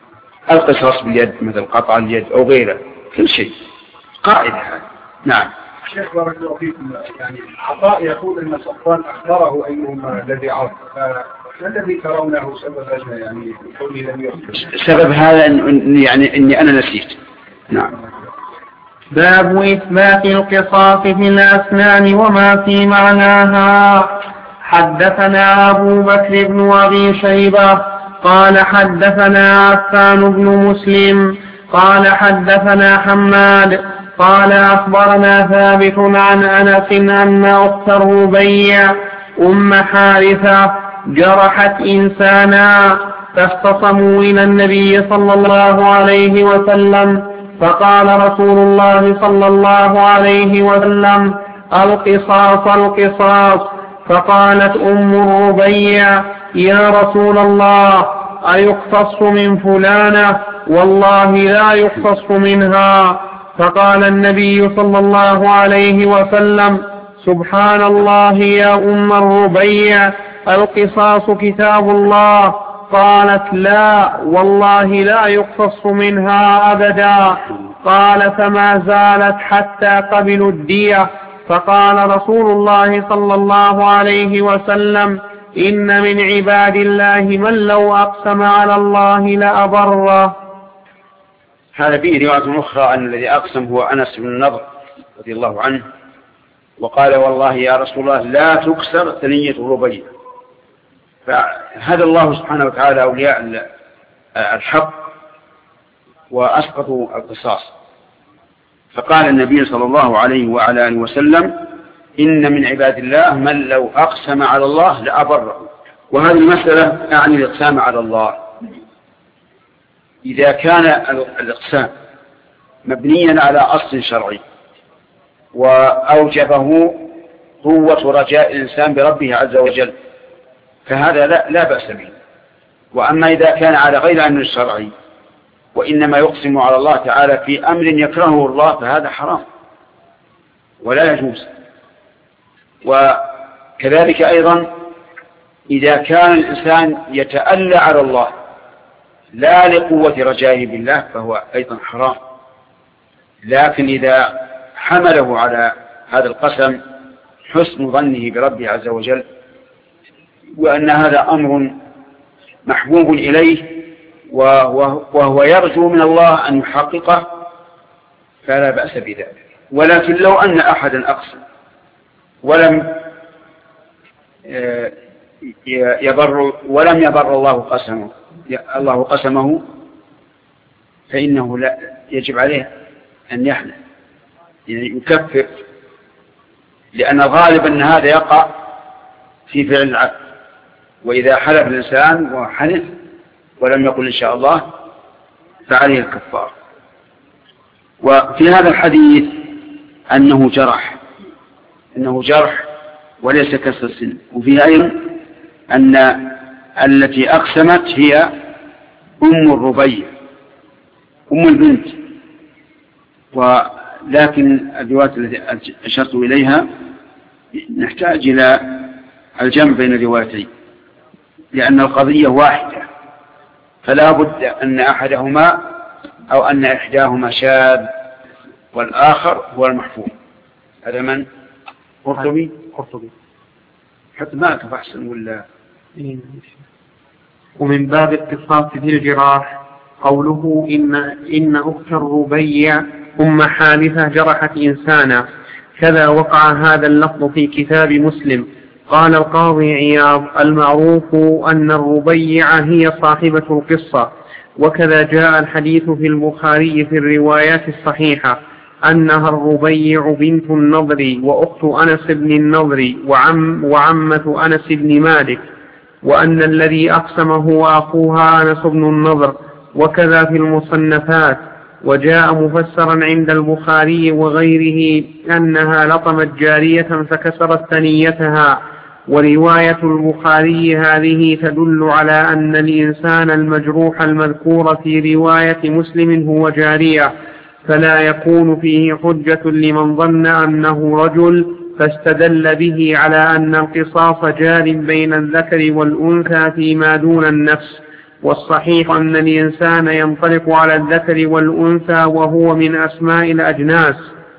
القصاص باليد مثل قطع اليد أو غيره، كل شيء قاعدة هذا. نعم. شيخ بارك الله فيكم، يعني عطاء يقول أن صفوان أخبره أيهما الذي عرف، ما الذي ترونه سبب يعني قولي لم يخبر؟ سبب هذا إن يعني إني أنا نسيت. نعم. باب إثبات القصاص في الأسنان وما في معناها. حدثنا أبو بكر بن أبي شيبة قال حدثنا عفان بن مسلم قال حدثنا حماد قال أخبرنا ثابت عن أنس أن أخت الربيع أم حارثة جرحت إنسانا فاختصموا إلى النبي صلى الله عليه وسلم، فقال رسول الله صلى الله عليه وسلم: القصاص القصاص. فقالت أم الربيع: يا رسول الله، أيقتص من فلانة؟ والله لا يقتص منها. فقال النبي صلى الله عليه وسلم: سبحان الله يا أم الربيع، القصاص كتاب الله. قالت: لا والله لا يقتص منها أبدا. قال: فما زالت حتى قبلوا الدية. فقال رسول الله صلى الله عليه وسلم: إن من عباد الله من لو أقسم على الله لأبره. هذا فيه رواية أخرى أن الذي أقسم هو أنس بن النضر رضي الله عنه، وقال: والله يا رسول الله لا تكسر ثنية الربيع. فهدى الله سبحانه وتعالى أولياء الحق وأسقطوا القصاص. فقال النبي صلى الله عليه وعلى آله وسلم: إن من عباد الله من لو أقسم على الله لأبره. وهذه المسألة يعني الإقسام على الله. إذا كان الإقسام مبنيا على أصل شرعي وأوجبه قوة رجاء الإنسان بربه عز وجل فهذا لا, لا بأس به. وأما إذا كان على غير أمر الشرعي وإنما يقسم على الله تعالى في أمر يكرهه الله فهذا حرام ولا يجوز. وكذلك أيضا إذا كان الإنسان يتألى على الله لا لقوة رجائه بالله فهو أيضا حرام. لكن إذا حمله على هذا القسم حسن ظنه بربه عز وجل وأن هذا أمر محبوب إليه وهو يرجو من الله أن يحققه فلا بأس بذلك. ولكن لو أن أحدا أقسم ولم يبر ولم يبر الله قسمه الله قسمه فإنه لا يجب عليه أن يحلف، يعني يكفر، لأن غالبا أن هذا يقع في فعل العبد. وإذا حلف الإنسان وحلف ولم يقل إن شاء الله فعليه الكفار. وفي هذا الحديث أنه جرح أنه جرح وليس كسر السن. وفي أيضا أن التي أقسمت هي أم الربيع أم البنت. ولكن الروايات التي أشرت إليها نحتاج إلى الجمع بين الروايتين لأن القضية واحدة، فلا بد أن أحدهما أو أن إحداهما شاذ والآخر هو المحفوظ. هذا من؟ قرطبي قرطبي حتى معك فأحسن ولا. ومن باب القصاص في الجراح قوله إن, إن أخت الربيع أم حارثة جرحت إنسانا، كذا وقع هذا اللفظ في كتاب مسلم. قال القاضي عياض: المعروف أن الربيع هي صاحبة القصة، وكذا جاء الحديث في البخاري في الروايات الصحيحة أنها الربيع بنت النضر وأخت أنس بن النضر وعم وعمة أنس بن مالك، وأن الذي أقسمه أخوها أنس بن النضر، وكذا في المصنفات. وجاء مفسرا عند البخاري وغيره أنها لطمت جارية فكسرت ثنيتها. ورواية البخاري هذه تدل على أن الإنسان المجروح المذكور في رواية مسلم هو جارية، فلا يكون فيه حجة لمن ظن أنه رجل فاستدل به على أن القصاص جار بين الذكر والأنثى فيما دون النفس، والصحيح أن الإنسان ينطلق على الذكر والأنثى وهو من أسماء الأجناس،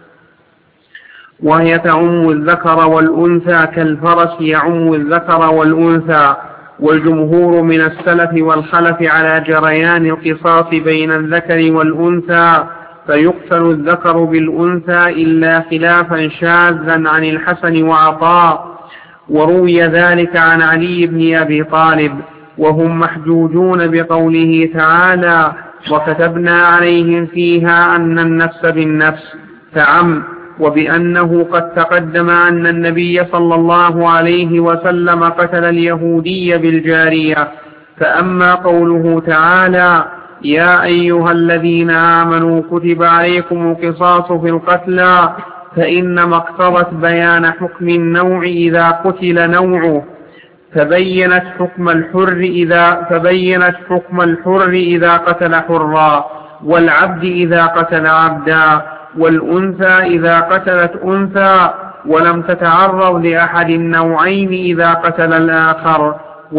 وهي تعم الذكر والأنثى كالفرس يعم الذكر والأنثى. والجمهور من السلف والخلف على جريان القصاص بين الذكر والأنثى، فيقتل الذكر بالأنثى إلا خلافا شاذا عن الحسن وعطاء، وروي ذلك عن علي بن أبي طالب، وهم محجوجون بقوله تعالى: وكتبنا عليهم فيها أن النفس بالنفس تعم، وبأنه قد تقدم أن النبي صلى الله عليه وسلم قتل اليهودي بالجارية. فأما قوله تعالى: يا أيها الذين آمنوا كتب عليكم القصاص في القتلى، فإنما اقتضت بيان حكم النوع إذا قتل نوعه، فبينت حكم الحر إذا فبينت حكم الحر إذا قتل حرا، والعبد إذا قتل عبدا، والأنثى إذا قتلت أنثى، ولم تتعرض لأحد النوعين إذا قتل الآخر،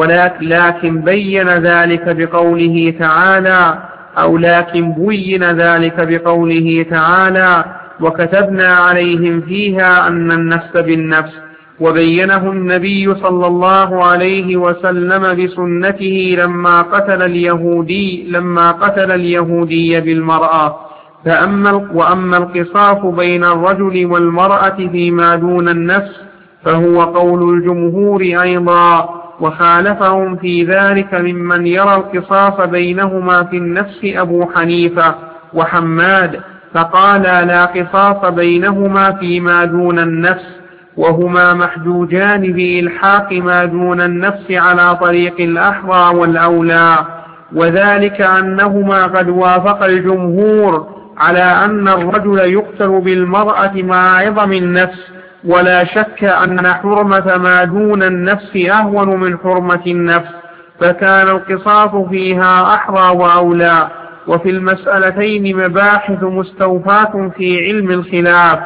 ولكن بين ذلك بقوله تعالى أو لكن بين ذلك بقوله تعالى: وكتبنا عليهم فيها أن النفس بالنفس، وبينه النبي صلى الله عليه وسلم بسنته لما قتل اليهودي لما قتل اليهودي بالمرأة. فأما وأما القصاص بين الرجل والمرأة فيما دون النفس فهو قول الجمهور أيضا، وخالفهم في ذلك ممن يرى القصاص بينهما في النفس أبو حنيفة وحماد، فقال لا قصاص بينهما فيما دون النفس، وهما محجوجان بإلحاق ما دون النفس على طريق الأحرى والأولى، وذلك أنهما قد وافق الجمهور على أن الرجل يقتل بالمرأة مع عظم النفس، ولا شك أن حرمة ما دون النفس أهون من حرمة النفس، فكان القصاص فيها أحرى وأولى. وفي المسألتين مباحث مستوفاة في علم الخلاف.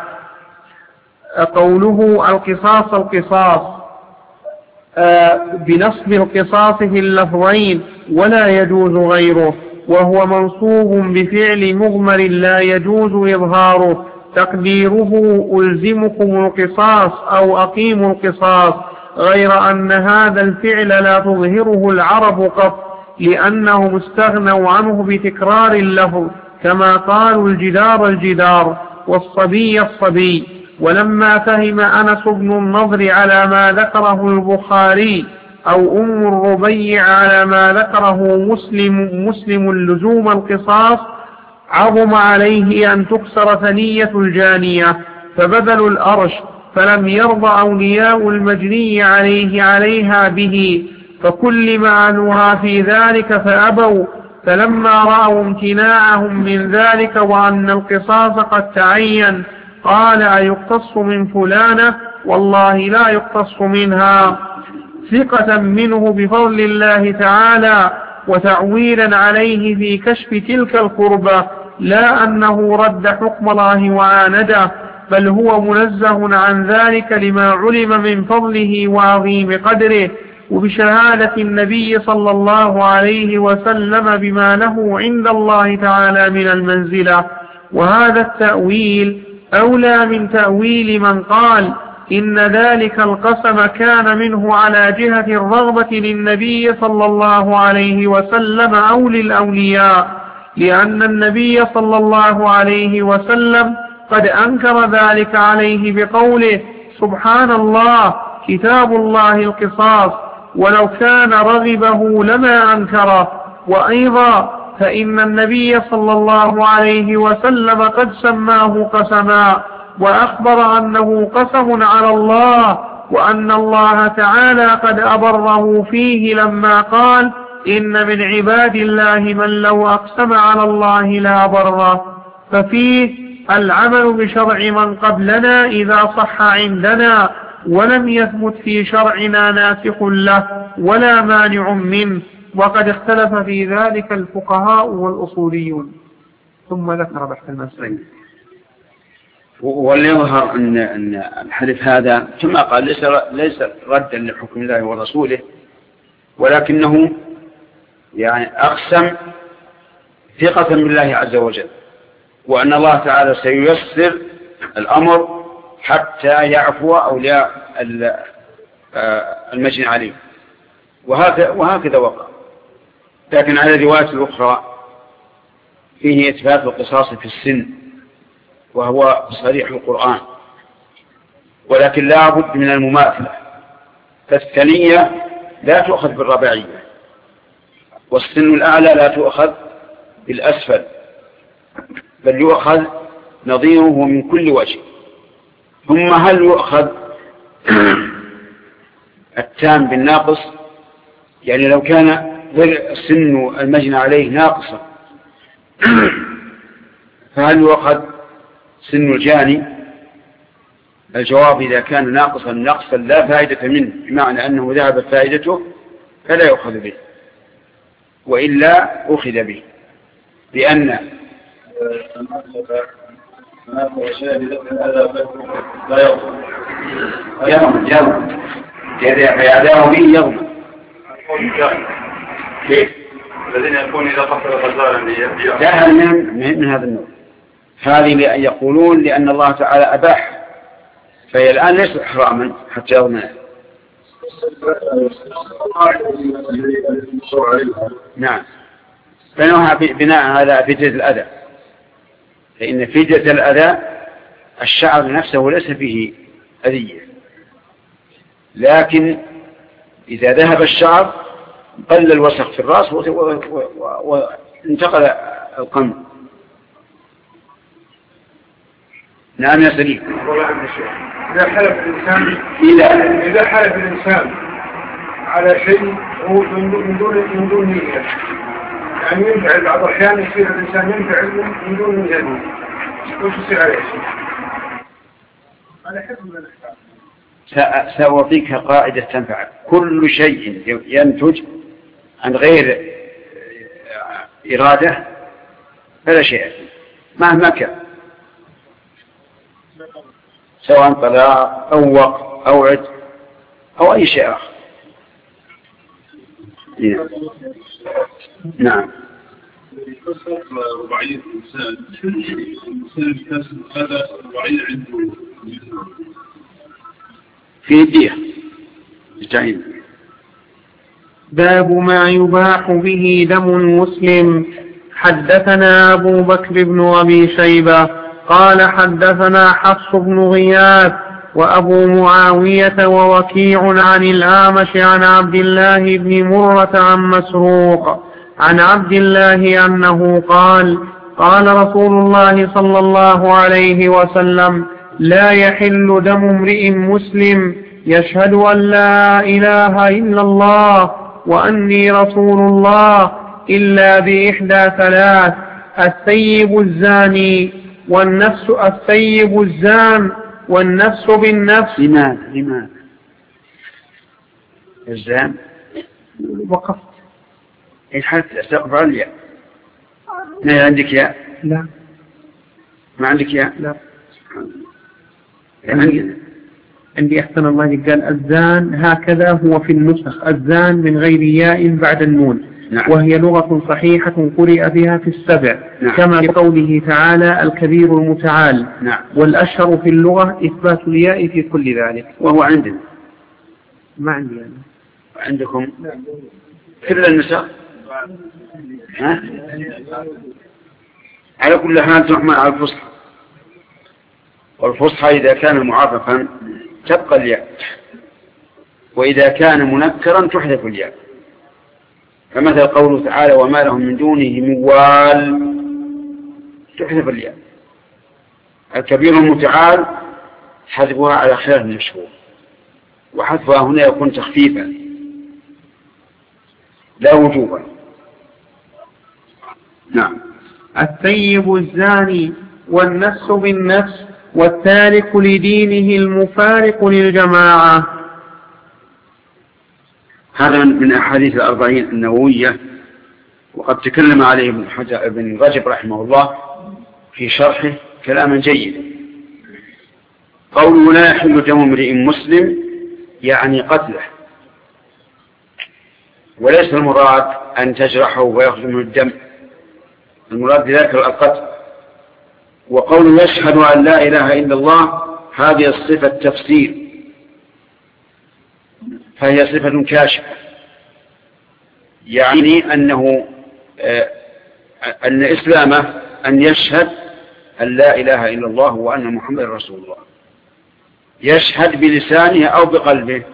قوله القصاص القصاص بنصب القصاص في اللفظين ولا يجوز غيره، وهو منصوب بفعل مغمر لا يجوز إظهاره، تقديره ألزمكم القصاص أو أقيموا القصاص، غير أن هذا الفعل لا تظهره العرب قط، لأنهم استغنوا عنه بتكرار اللفظ، كما قالوا الجدار الجدار والصبي الصبي. ولما فهم أنس بن النضر على ما ذكره البخاري أو أم الربيع على ما ذكره مسلم مسلم لزوم القصاص، عظم عليه أن تكسر ثنية الجانية فبذلوا الأرش، فلم يرضى أولياء المجني عليه عليها به، فكلم أهلها في ذلك فأبوا، فلما رأوا امتناعهم من ذلك وأن القصاص قد تعين قال: أيقتص من فلانة؟ والله لا يقتص منها، ثقة منه بفضل الله تعالى وتعويلا عليه في كشف تلك القربة، لا أنه رد حكم الله وعانده، بل هو منزه عن ذلك لما علم من فضله وعظيم قدره، وبشهادة النبي صلى الله عليه وسلم بما له عند الله تعالى من المنزلة. وهذا التأويل أولى من تأويل من قال إن ذلك القسم كان منه على جهة الرغبة للنبي صلى الله عليه وسلم أو للأولياء، لأن النبي صلى الله عليه وسلم قد أنكر ذلك عليه بقوله: سبحان الله، كتاب الله القصاص، ولو كان رغبه لما أنكره. وأيضا فإن النبي صلى الله عليه وسلم قد سماه قسما، وأخبر أنه قسم على الله، وأن الله تعالى قد أبره فيه لما قال: إن من عباد الله من لو أقسم على الله لا بره. ففيه العمل بشرع من قبلنا إذا صح عندنا، ولم يثبت في شرعنا ناسخ له ولا مانع منه، وقد اختلف في ذلك الفقهاء والأصوليون. ثم ذكر بحث المسألة. وليظهر أن أن الحديث هذا كما قال ليس ليس ردا لحكم الله ورسوله، ولكنه يعني أقسم ثقة بالله عز وجل، وأن الله تعالى سييسر الأمر حتى يعفو أولياء المجني عليه، وهكذا وقع. لكن على الرواية الأخرى فيه إثبات القصاص في السن، وهو صريح القرآن، ولكن لا بد من المماثلة، فالثنية لا تؤخذ بالرباعية، والسن الأعلى لا تؤخذ بالأسفل، بل يؤخذ نظيره من كل وجه. ثم هل يؤخذ التام بالناقص؟ يعني لو كان سن المجنى عليه ناقصا فهل يؤخذ سن الجاني؟ الجواب إذا كان ناقصا نقصا لا فائدة منه، بمعنى أنه ذهبت فائدته فلا يؤخذ به، وإلا أخذ به، لأن يضمن يضمن فيعداه به يضمن. كيف؟ الذين يكون إذا قتل غزالا جاهل من, من هذا النوع. هذه يقولون لأن الله تعالى أباح، فهي الآن ليست حراما حتى يضمن. نعم، فنوها بناء هذا فدية الأذى، فإن فدية الأذى الشعر نفسه ليس فيه أذية، لكن إذا ذهب الشعر قل الوسخ في الرأس وانتقل القلب. نعم يا سليم. إذا حلف الإنسان إذا إذا حلف الإنسان على شيء هو من دون من دون نية، يعني ينفعل بعض الأحيان يصير الإنسان ينفعل من دون نية، وش يصير عليه شيء؟ على حكم من الإحكام. سأعطيك قاعدة تنفع. كل شيء ينتج عن غير إرادة فلا شيء مهما كان، سواء طلاق أو وقت أو عد أو أي شيء آخر. نعم. يكسر رباعية الإنسان الإنسان يكسر هذا رباعية عنده في ديه جعين. باب ما يباح به دم المسلم. حدثنا أبو بكر بن أبي شيبة قال حدثنا حفص بن غياث وأبو معاوية ووكيع عن الأعمش عن عبد الله بن مرة عن مسروق عن عبد الله أنه قال قال رسول الله صلى الله عليه وسلم لا يحل دم امرئ مسلم يشهد أن لا إله إلا الله وأني رسول الله إلا بإحدى ثلاث: الثيب الزاني والنفس الثيب الزان والنفس بالنفس. لماذا لماذا الزان؟ وقفت حتى أستقف عليا. ما عندك يا؟ لا. ما عندك يا؟ لا. عندي عندي أحسن الله قال الزان هكذا هو في النسخ، الزان من غير ياء بعد النون. نعم. وهي لغة صحيحة قرئ بها في السبع. نعم. كما في قوله تعالى الكبير المتعال. نعم. والأشهر في اللغة إثبات الياء في كل ذلك، وهو عندنا. ما عندي أنا. عندكم كل النسخ؟ ها؟ على كل حال تحمل على الفصحى، والفصحى إذا كان معرفا تبقى الياء، وإذا كان منكرا تحذف الياء. فمثل قوله تعالى وما لهم من دونه من وال تحذف الياء. الكبير المتعال حذفها على خلاف المشهور، وحذفها هنا يكون تخفيفا لا وجوبا. نعم. الثيب الزاني والنفس بالنفس والتارك لدينه المفارق للجماعة. هذا من أحاديث الأربعين النووية، وقد تكلم عليه ابن حجر ابن رجب رحمه الله في شرحه كلاما جيدا. قوله لا يحل دم امرئ مسلم يعني قتله، وليس المراد أن تجرحه ويخرج منه الدم، المراد بذلك القتل. وقول يشهد أن لا إله إلا الله هذه الصفة تفسير، فهي صفة كاشفة، يعني أنه أن إسلامه أن يشهد أن لا إله إلا الله وأن محمد رسول الله، يشهد بلسانه أو بقلبه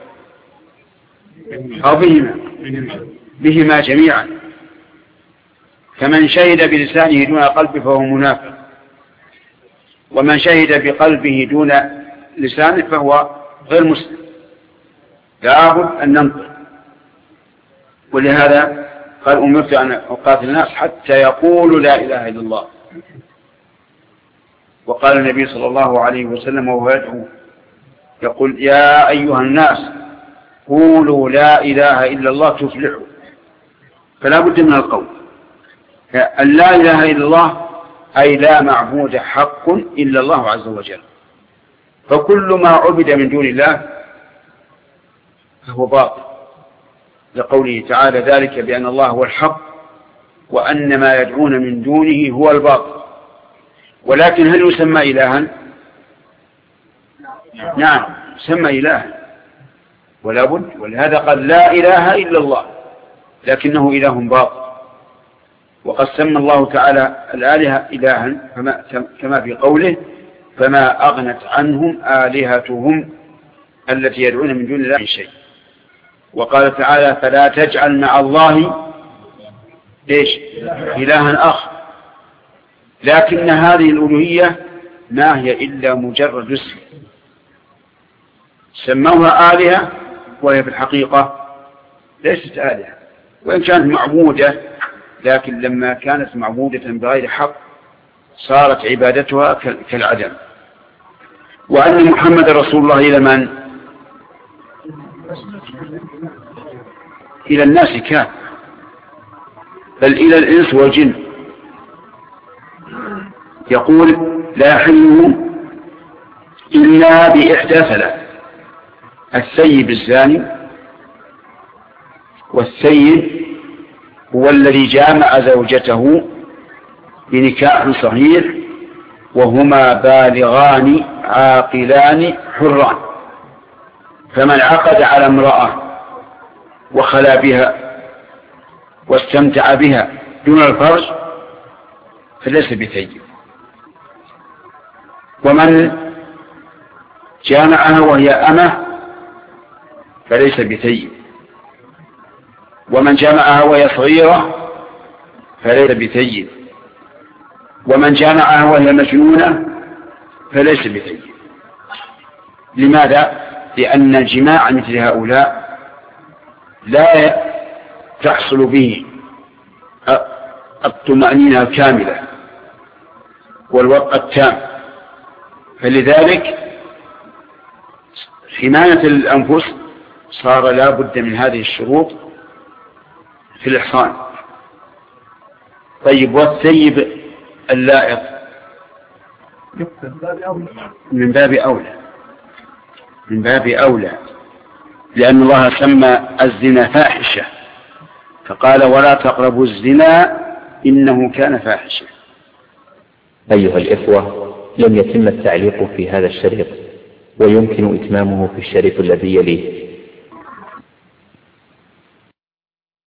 أو بهما بهما جميعا. فمن شهد بلسانه دون قلبه فهو منافق، ومن شهد بقلبه دون لسانه فهو غير مسلم، لابد أن ننطق. ولهذا قال أمرت أن أقاتل الناس حتى يقولوا لا إله إلا الله. وقال النبي صلى الله عليه وسلم وهو يدعو يقول يا أيها الناس قولوا لا إله إلا الله تفلحوا. فلا بد من القول أن لا إله إلا الله أي لا معبود حق إلا الله عز وجل، فكل ما عبد من دون الله فهو باطل، لقوله تعالى ذلك بأن الله هو الحق وأن ما يدعون من دونه هو الباطل. ولكن هل يسمى إلها؟ نعم يسمى إلها ولا بد، ولهذا قال لا إله إلا الله، لكنه إله باطل. وقد سمى الله تعالى الآلهة إلها كما في قوله فما أغنت عنهم آلهتهم التي يدعون من دون الله شيء. وقال تعالى فلا تجعل مع الله إيش إلها آخر. لكن هذه الألوهية ما هي إلا مجرد اسم، سموها آلهة وهي في الحقيقة ليست آلهة، وإن كانت معبودة، لكن لما كانت معبودة بغير حق صارت عبادتها كالعدم. وأن محمد رسول الله إلى من؟ إلى الناس كان، بل إلى الإنس والجن. يقول لا يحل إلا بإحدى ثلاث: السيب الزاني، والسيب هو الذي جامع زوجته بنكاح صحيح وهما بالغان عاقلان حران، فمن عقد على امرأة وخلا بها واستمتع بها دون الفرج فليس بثيب. ومن جامعها وهي أمة فليس بثيب. ومن جامعها وهي صغيرة فليس بثيب. ومن جامعها وهي مجنونة فليس بثيب. لماذا؟ لأن الجماع مثل هؤلاء لا تحصل به الطمأنينة الكاملة والوقت التام، فلذلك حماية الأنفس صار لا بد من هذه الشروط في الإحصان. طيب والثيب اللائق من باب أولى، من باب أولى، لأن الله سمى الزنا فاحشة فقال ولا تقربوا الزنا إنه كان فاحشة. أيها الإخوة، لم يتم التعليق في هذا الشريط، ويمكن إتمامه في الشريط الذي يليه.